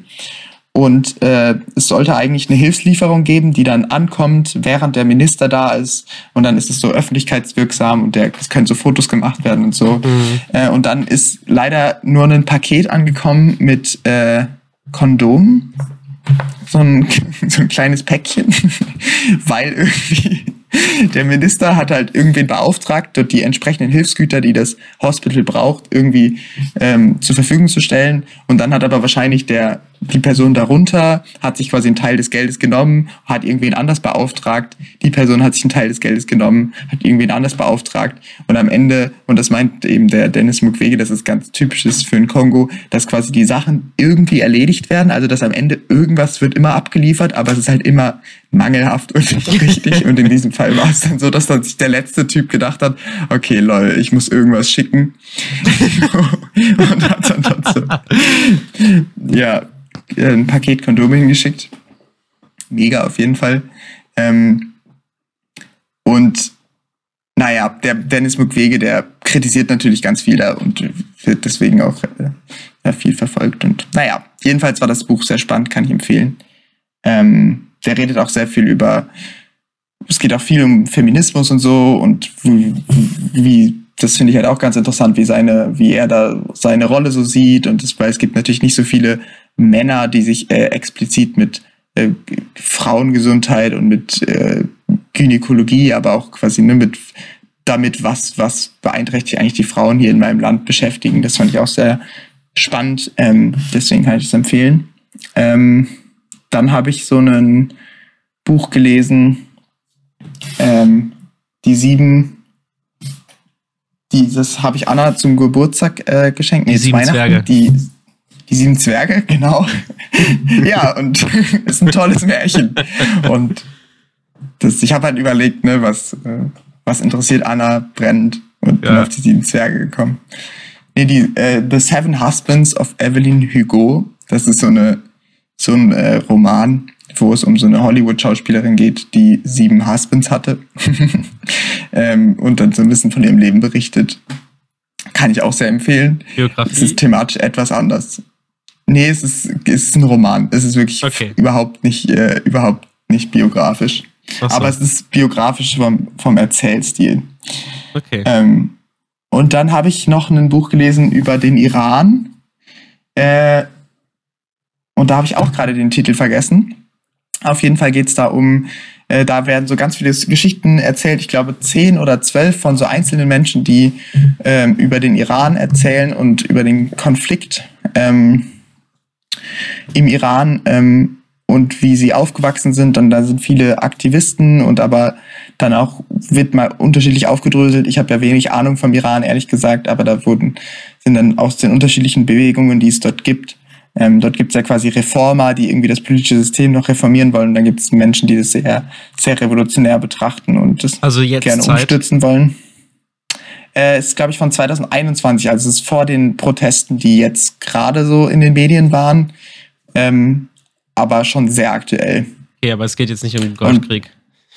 Und äh, es sollte eigentlich eine Hilfslieferung geben, die dann ankommt, während der Minister da ist. Und dann ist es so öffentlichkeitswirksam und der, es können so Fotos gemacht werden und so. Mhm. Äh, und dann ist leider nur ein Paket angekommen mit äh, Kondomen. So ein, so ein kleines Päckchen. Weil irgendwie der Minister hat halt irgendwen beauftragt, dort die entsprechenden Hilfsgüter, die das Hospital braucht, irgendwie ähm, zur Verfügung zu stellen. Und dann hat aber wahrscheinlich der die Person darunter, hat sich quasi einen Teil des Geldes genommen, hat irgendwen anders beauftragt. Die Person hat sich einen Teil des Geldes genommen, hat irgendwen anders beauftragt. Und am Ende, und das meint eben der Denis Mukwege, das ist ganz typisches für den Kongo, dass quasi die Sachen irgendwie erledigt werden. Also dass am Ende irgendwas wird immer abgeliefert, aber es ist halt immer mangelhaft und nicht richtig. Und in diesem Fall war es dann so, dass dann sich der letzte Typ gedacht hat, okay, lol, ich muss irgendwas schicken. Und hat dann dazu, ja, ein Paket Kondome hingeschickt. Mega auf jeden Fall. Ähm, und naja, der Denis Mukwege, der kritisiert natürlich ganz viel da und wird deswegen auch äh, ja, viel verfolgt. Und naja, jedenfalls war das Buch sehr spannend, kann ich empfehlen. Ähm, der redet auch sehr viel über es geht auch viel um Feminismus und so und wie, wie das finde ich halt auch ganz interessant, wie seine, wie er da seine Rolle so sieht. Und das, weil es gibt natürlich nicht so viele Männer, die sich äh, explizit mit äh, Frauengesundheit und mit äh, Gynäkologie, aber auch quasi ne, mit damit, was, was beeinträchtigt eigentlich die Frauen hier in meinem Land beschäftigen. Das fand ich auch sehr spannend. Ähm, deswegen kann ich es empfehlen. Ähm, dann habe ich so ein Buch gelesen, ähm, die sieben Dieses habe ich Anna zum Geburtstag äh, geschenkt. Nee, die sieben Zwerge. Die, die sieben Zwerge, genau. Ja, und ist ein tolles Märchen. Und das, ich habe halt überlegt, ne, was, äh, was interessiert Anna brennend und ja. bin auf die sieben Zwerge gekommen. Nee, die äh, The Seven Husbands of Evelyn Hugo. Das ist so eine so ein äh, Roman, wo es um so eine Hollywood-Schauspielerin geht, die sieben Husbands hatte ähm, und dann so ein bisschen von ihrem Leben berichtet. Kann ich auch sehr empfehlen. Biografie? Es ist thematisch etwas anders. Nee, es ist, es ist ein Roman. Es ist wirklich okay. überhaupt nicht äh, überhaupt nicht biografisch. So. Aber es ist biografisch vom, vom Erzählstil. Okay. Ähm, und dann habe ich noch ein Buch gelesen über den Iran. Äh, und da habe ich auch gerade den Titel vergessen. Auf jeden Fall geht es da um, äh, da werden so ganz viele Geschichten erzählt, ich glaube zehn oder zwölf von so einzelnen Menschen, die ähm, über den Iran erzählen und über den Konflikt ähm, im Iran ähm, und wie sie aufgewachsen sind. Und da sind viele Aktivisten und aber dann auch wird mal unterschiedlich aufgedröselt. Ich habe ja wenig Ahnung vom Iran, ehrlich gesagt, aber da wurden sind dann aus den unterschiedlichen Bewegungen, die es dort gibt, Ähm, dort gibt es ja quasi Reformer, die irgendwie das politische System noch reformieren wollen. Und dann gibt es Menschen, die das sehr, sehr revolutionär betrachten und das also jetzt gerne Zeit. umstürzen wollen. Äh, es ist, glaube ich, von zwanzig einundzwanzig, also es ist vor den Protesten, die jetzt gerade so in den Medien waren, ähm, aber schon sehr aktuell. Okay, aber es geht jetzt nicht um den Golfkrieg.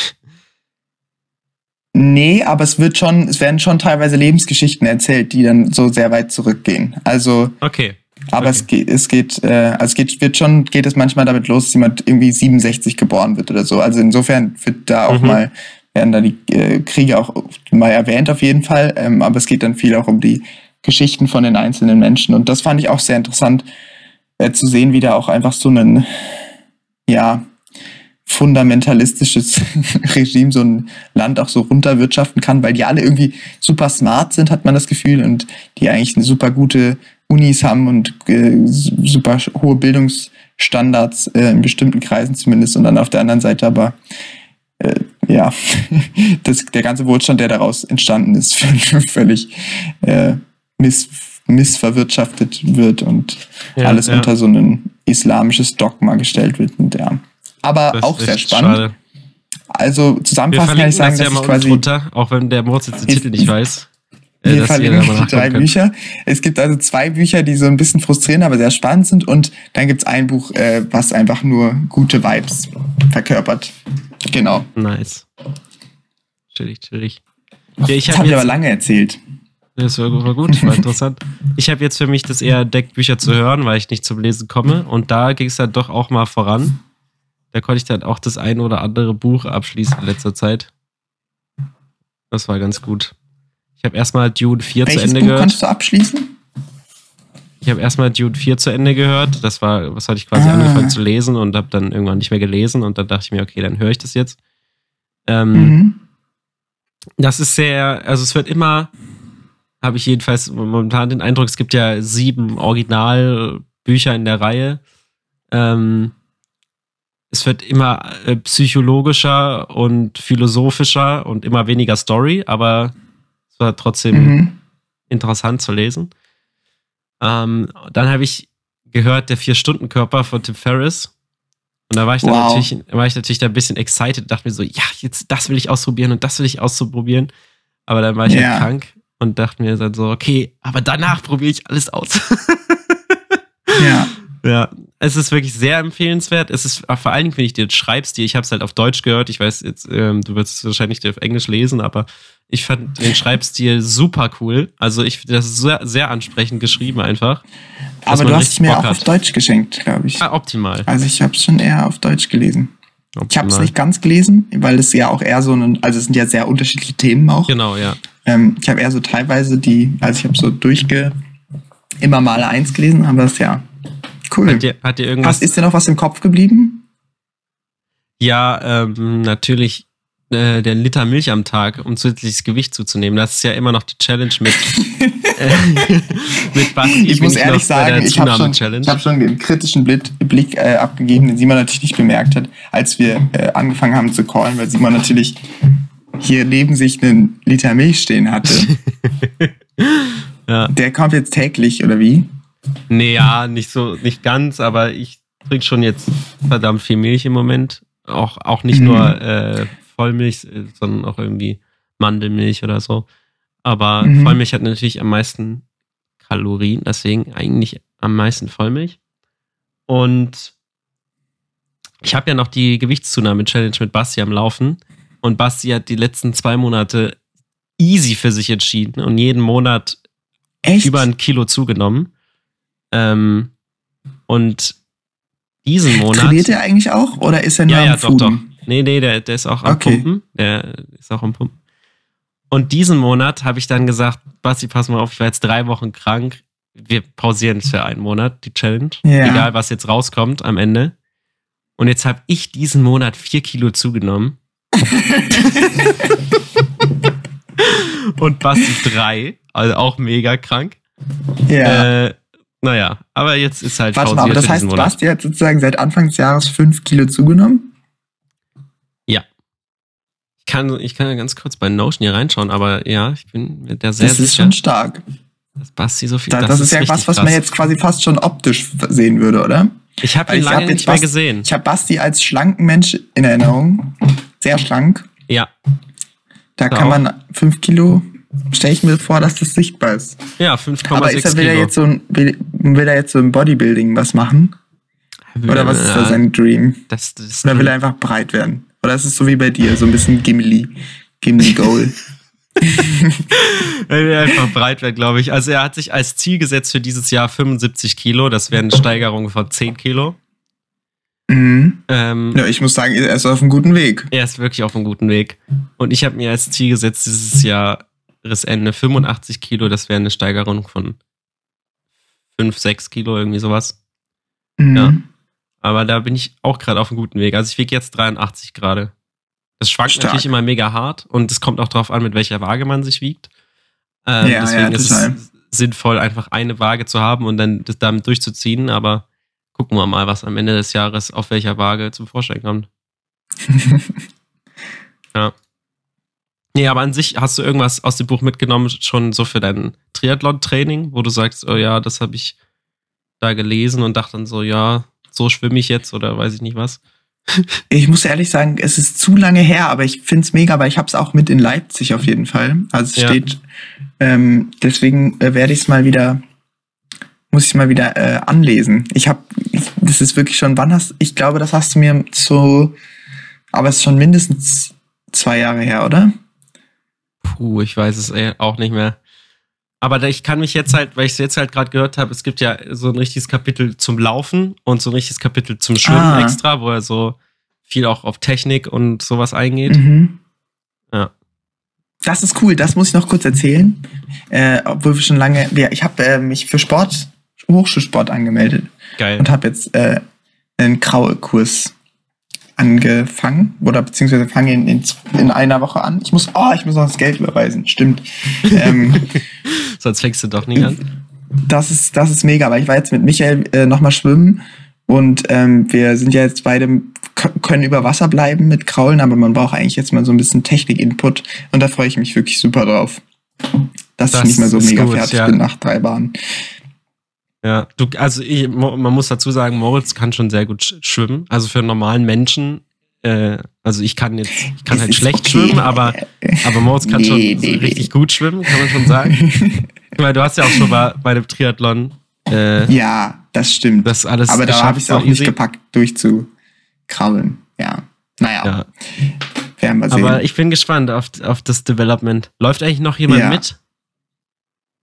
Nee, aber es wird schon, es werden schon teilweise Lebensgeschichten erzählt, die dann so sehr weit zurückgehen. Also okay. Aber okay. es geht, es geht, äh, also es geht, wird schon, geht es manchmal damit los, dass jemand irgendwie siebenundsechzig geboren wird oder so. Also insofern wird da auch mhm. mal, werden da die äh, Kriege auch mal erwähnt auf jeden Fall. Ähm, aber es geht dann viel auch um die Geschichten von den einzelnen Menschen. Und das fand ich auch sehr interessant, äh, zu sehen, wie da auch einfach so ein, ja, fundamentalistisches Regime so ein Land auch so runterwirtschaften kann, weil die alle irgendwie super smart sind, hat man das Gefühl, und die eigentlich eine super gute Unis haben und äh, super hohe Bildungsstandards äh, in bestimmten Kreisen zumindest, und dann auf der anderen Seite aber äh, ja, das, der ganze Wohlstand, der daraus entstanden ist, völlig äh, miss, missverwirtschaftet wird und ja, alles ja. unter so ein islamisches Dogma gestellt wird. Und ja. Aber das auch sehr spannend. Schade. Also zusammenfassend kann ich sagen, dass ja ich quasi... Runter, auch wenn der Moritz jetzt den Titel nicht weiß. Äh, wir verlinken die drei Bücher. Es gibt also zwei Bücher, die so ein bisschen frustrierend, aber sehr spannend sind. Und dann gibt es ein Buch, äh, was einfach nur gute Vibes verkörpert. Genau. Nice. Chillig, chillig. Ja, ich das habe ich aber lange erzählt. Das war gut, war interessant. Ich habe jetzt für mich das eher entdeckt, Bücher zu hören, weil ich nicht zum Lesen komme. Und da ging es dann doch auch mal voran. Da konnte ich dann auch das ein oder andere Buch abschließen in letzter Zeit. Das war ganz gut. Ich habe erstmal Dune vier Welches zu Ende Buch gehört. Konntest du abschließen? Ich habe erstmal Dune vier zu Ende gehört. Das war, was hatte ich quasi ah. angefangen zu lesen und habe dann irgendwann nicht mehr gelesen. Und dann dachte ich mir, okay, dann höre ich das jetzt. Ähm, mhm. Das ist sehr, also es wird immer, habe ich jedenfalls momentan den Eindruck, es gibt ja sieben Originalbücher in der Reihe. Ähm, Es wird immer äh, psychologischer und philosophischer und immer weniger Story, aber es war trotzdem mhm. interessant zu lesen. Ähm, dann habe ich gehört, der Vier-Stunden-Körper von Tim Ferriss. Und da war ich dann wow. natürlich, war ich natürlich da ein bisschen excited und dachte mir so, ja, jetzt das will ich ausprobieren und das will ich ausprobieren. Aber dann war ich ja. halt krank und dachte mir dann so, okay, aber danach probiere ich alles aus. ja. Ja, es ist wirklich sehr empfehlenswert. Es ist vor allen Dingen, wenn ich dir schreibst, die, ich habe es halt auf Deutsch gehört. Ich weiß jetzt, ähm, du wirst es wahrscheinlich auf Englisch lesen, aber ich fand den Schreibstil super cool. Also ich das ist sehr, sehr ansprechend geschrieben einfach. Aber du hast es mir Bock auch hat. auf Deutsch geschenkt, glaube ich. Ah, optimal. Also ich habe es schon eher auf Deutsch gelesen. Ich habe es nicht ganz gelesen, weil es ja auch eher so ein, also es sind ja sehr unterschiedliche Themen auch. Genau, ja. Ähm, ich habe eher so teilweise die, also ich habe so durchge, immer mal eins gelesen, aber das ist ja cool. Hat dir, hat dir irgendwas... Was, ist dir noch was im Kopf geblieben? Ja, ähm, natürlich äh, der Liter Milch am Tag, um zusätzliches Gewicht zuzunehmen. Das ist ja immer noch die Challenge mit, äh, mit Basti. Ich muss ehrlich sagen, ich habe schon, ich hab schon den kritischen Blick, Blick äh, abgegeben, den Simon natürlich nicht bemerkt hat, als wir äh, angefangen haben zu callen, weil Simon natürlich hier neben sich einen Liter Milch stehen hatte. Ja. Der kommt jetzt täglich, oder wie? Nee, ja, nicht so, nicht ganz, aber ich trinke schon jetzt verdammt viel Milch im Moment. Auch, auch nicht mhm. nur äh, Vollmilch, sondern auch irgendwie Mandelmilch oder so. Aber mhm. Vollmilch hat natürlich am meisten Kalorien, deswegen eigentlich am meisten Vollmilch. Und ich habe ja noch die Gewichtszunahme-Challenge mit Basti am Laufen. Und Basti hat die letzten zwei Monate easy für sich entschieden und jeden Monat Echt? über ein Kilo zugenommen. Ähm, und diesen Monat... Trainiert er eigentlich auch oder ist er nur ja, am ja, Fooden? doch, doch. Nee, nee, der, der ist auch am Okay. Pumpen. Der ist auch am Pumpen. Und diesen Monat habe ich dann gesagt, Basti, pass mal auf, ich war jetzt drei Wochen krank. Wir pausieren es für einen Monat, die Challenge. Ja. Egal, was jetzt rauskommt am Ende. Und jetzt habe ich diesen Monat vier Kilo zugenommen. Und Basti drei, also auch mega krank. Ja. Äh, naja, aber jetzt ist halt Warte mal, aber das heißt, Basti hat sozusagen seit Anfang des Jahres fünf Kilo zugenommen? Ja. Ich kann, ich kann ja ganz kurz bei Notion hier reinschauen, aber ja, ich bin mir da sehr sicher. Das ist sicher, schon stark. dass Basti so viel... Da, das, das ist, ist ja was, was krass. man jetzt quasi fast schon optisch sehen würde, oder? Ich habe ihn ich lange hab nicht Basti, mehr gesehen. Ich habe Basti als schlanken Mensch in Erinnerung. Sehr schlank. Ja. Da da kann auch. man fünf Kilo, stelle ich mir vor, dass das sichtbar ist. Ja, fünf Komma Aber sechs ist er, will, Kilo. er jetzt so ein, will, will er jetzt so im Bodybuilding was machen? Oder was ist da sein Dream? Das, das Oder will er einfach breit werden? Oder ist es so wie bei dir, so ein bisschen Gimli, Gimli Goal? Er will einfach breit werden, glaube ich. Also er hat sich als Ziel gesetzt für dieses Jahr fünfundsiebzig Kilo. Das wäre eine Steigerung von zehn Kilo. Mhm. Ähm, ja, ich muss sagen, er ist auf einem guten Weg. Er ist wirklich auf einem guten Weg. Und ich habe mir als Ziel gesetzt, dieses Jahr Ende fünfundachtzig Kilo. Das wäre eine Steigerung von fünf, sechs Kilo, irgendwie sowas. Mhm. Ja. Aber da bin ich auch gerade auf einem guten Weg. Also ich wiege jetzt dreiundachtzig gerade. Das schwankt Stark. natürlich immer mega hart und es kommt auch darauf an, mit welcher Waage man sich wiegt. Ähm, ja, deswegen ja, ist total. es sinnvoll, einfach eine Waage zu haben und dann das damit durchzuziehen. Aber gucken wir mal, was am Ende des Jahres auf welcher Waage zum Vorschein kommt. Ja. Nee, aber an sich hast du irgendwas aus dem Buch mitgenommen, schon so für dein Triathlon-Training, wo du sagst, oh ja, das habe ich da gelesen und dachte dann so, ja, so schwimme ich jetzt oder weiß ich nicht was. Ich muss ehrlich sagen, es ist zu lange her, aber ich finde es mega, weil ich habe es auch mit in Leipzig auf jeden Fall. Also es Ja. steht, ähm, deswegen äh, werde ich es mal wieder, muss ich mal wieder äh, anlesen. Ich habe, das ist wirklich schon, wann hast, ich glaube, das hast du mir so, aber es ist schon mindestens zwei Jahre her, oder? Puh, ich weiß es eh auch nicht mehr. Aber da- ich kann mich jetzt halt, weil ich es jetzt halt gerade gehört habe, es gibt ja so ein richtiges Kapitel zum Laufen und so ein richtiges Kapitel zum Schwimmen Ah. extra, wo er so viel auch auf Technik und sowas eingeht. Mhm. Ja. Das ist cool, das muss ich noch kurz erzählen. Äh, obwohl wir schon lange, ja, ich habe äh, mich für Sport, Hochschulsport angemeldet Geil. und habe jetzt äh, einen Kraul-Kurs angefangen oder beziehungsweise fange in, in, in einer Woche an. Ich muss, oh, ich muss noch das Geld überweisen, stimmt. ähm, Sonst fängst du doch nicht an. das ist, das ist mega, weil ich war jetzt mit Michael äh, nochmal schwimmen und ähm, wir sind ja jetzt beide, k- können über Wasser bleiben mit Kraulen, aber man braucht eigentlich jetzt mal so ein bisschen Technik-Input und da freue ich mich wirklich super drauf. Dass Das ich nicht mehr so ist mega gut, fertig ja. bin nach drei Bahnen. Ja, du, also ich, Mo- man muss dazu sagen, Moritz kann schon sehr gut sch- schwimmen. Also für einen normalen Menschen, äh, also ich kann jetzt, ich kann Es halt ist schlecht okay. schwimmen, aber, aber Moritz kann Nee, schon nee, so nee. richtig gut schwimmen, kann man schon sagen. Weil du hast ja auch schon mal bei dem Triathlon äh, Ja, das stimmt. das alles aber da geschafft, habe ich es so auch nicht easy. gepackt, durchzukraulen. Ja, naja, Ja. werden wir sehen. Aber ich bin gespannt auf, auf das Development. Läuft eigentlich noch jemand Ja. mit?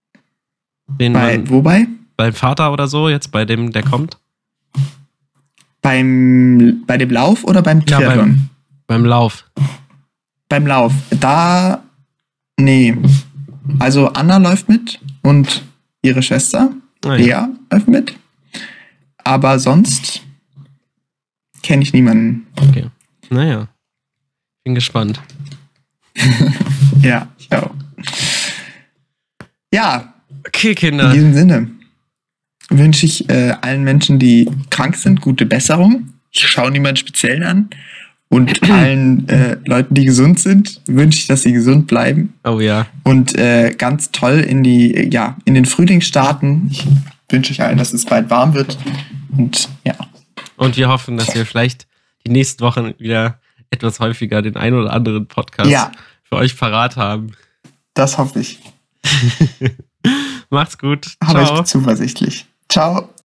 Den Bei, man, wobei? beim Vater oder so, jetzt bei dem, der kommt? Beim, bei dem Lauf oder beim Ja, Triathlon? beim, beim Lauf. Beim Lauf. Da, nee. Also Anna läuft mit und ihre Schwester, Ah, Lea, ja. läuft mit. Aber sonst kenne ich niemanden. Okay. Naja. Bin gespannt. Ja, ich auch. Ja, Okay, in Kinder. diesem Sinne wünsche ich äh, allen Menschen, die krank sind, gute Besserung. Ich schaue niemanden speziell an. Und allen äh, Leuten, die gesund sind, wünsche ich, dass sie gesund bleiben. Oh ja. Und äh, ganz toll in die, ja, in den Frühling starten. Ich wünsche euch allen, dass es bald warm wird. Und ja. Und wir hoffen, dass wir vielleicht die nächsten Wochen wieder etwas häufiger den ein oder anderen Podcast Ja. für euch parat haben. Das hoffe ich. Macht's gut. Aber ich Ciao. bin zuversichtlich. Ciao.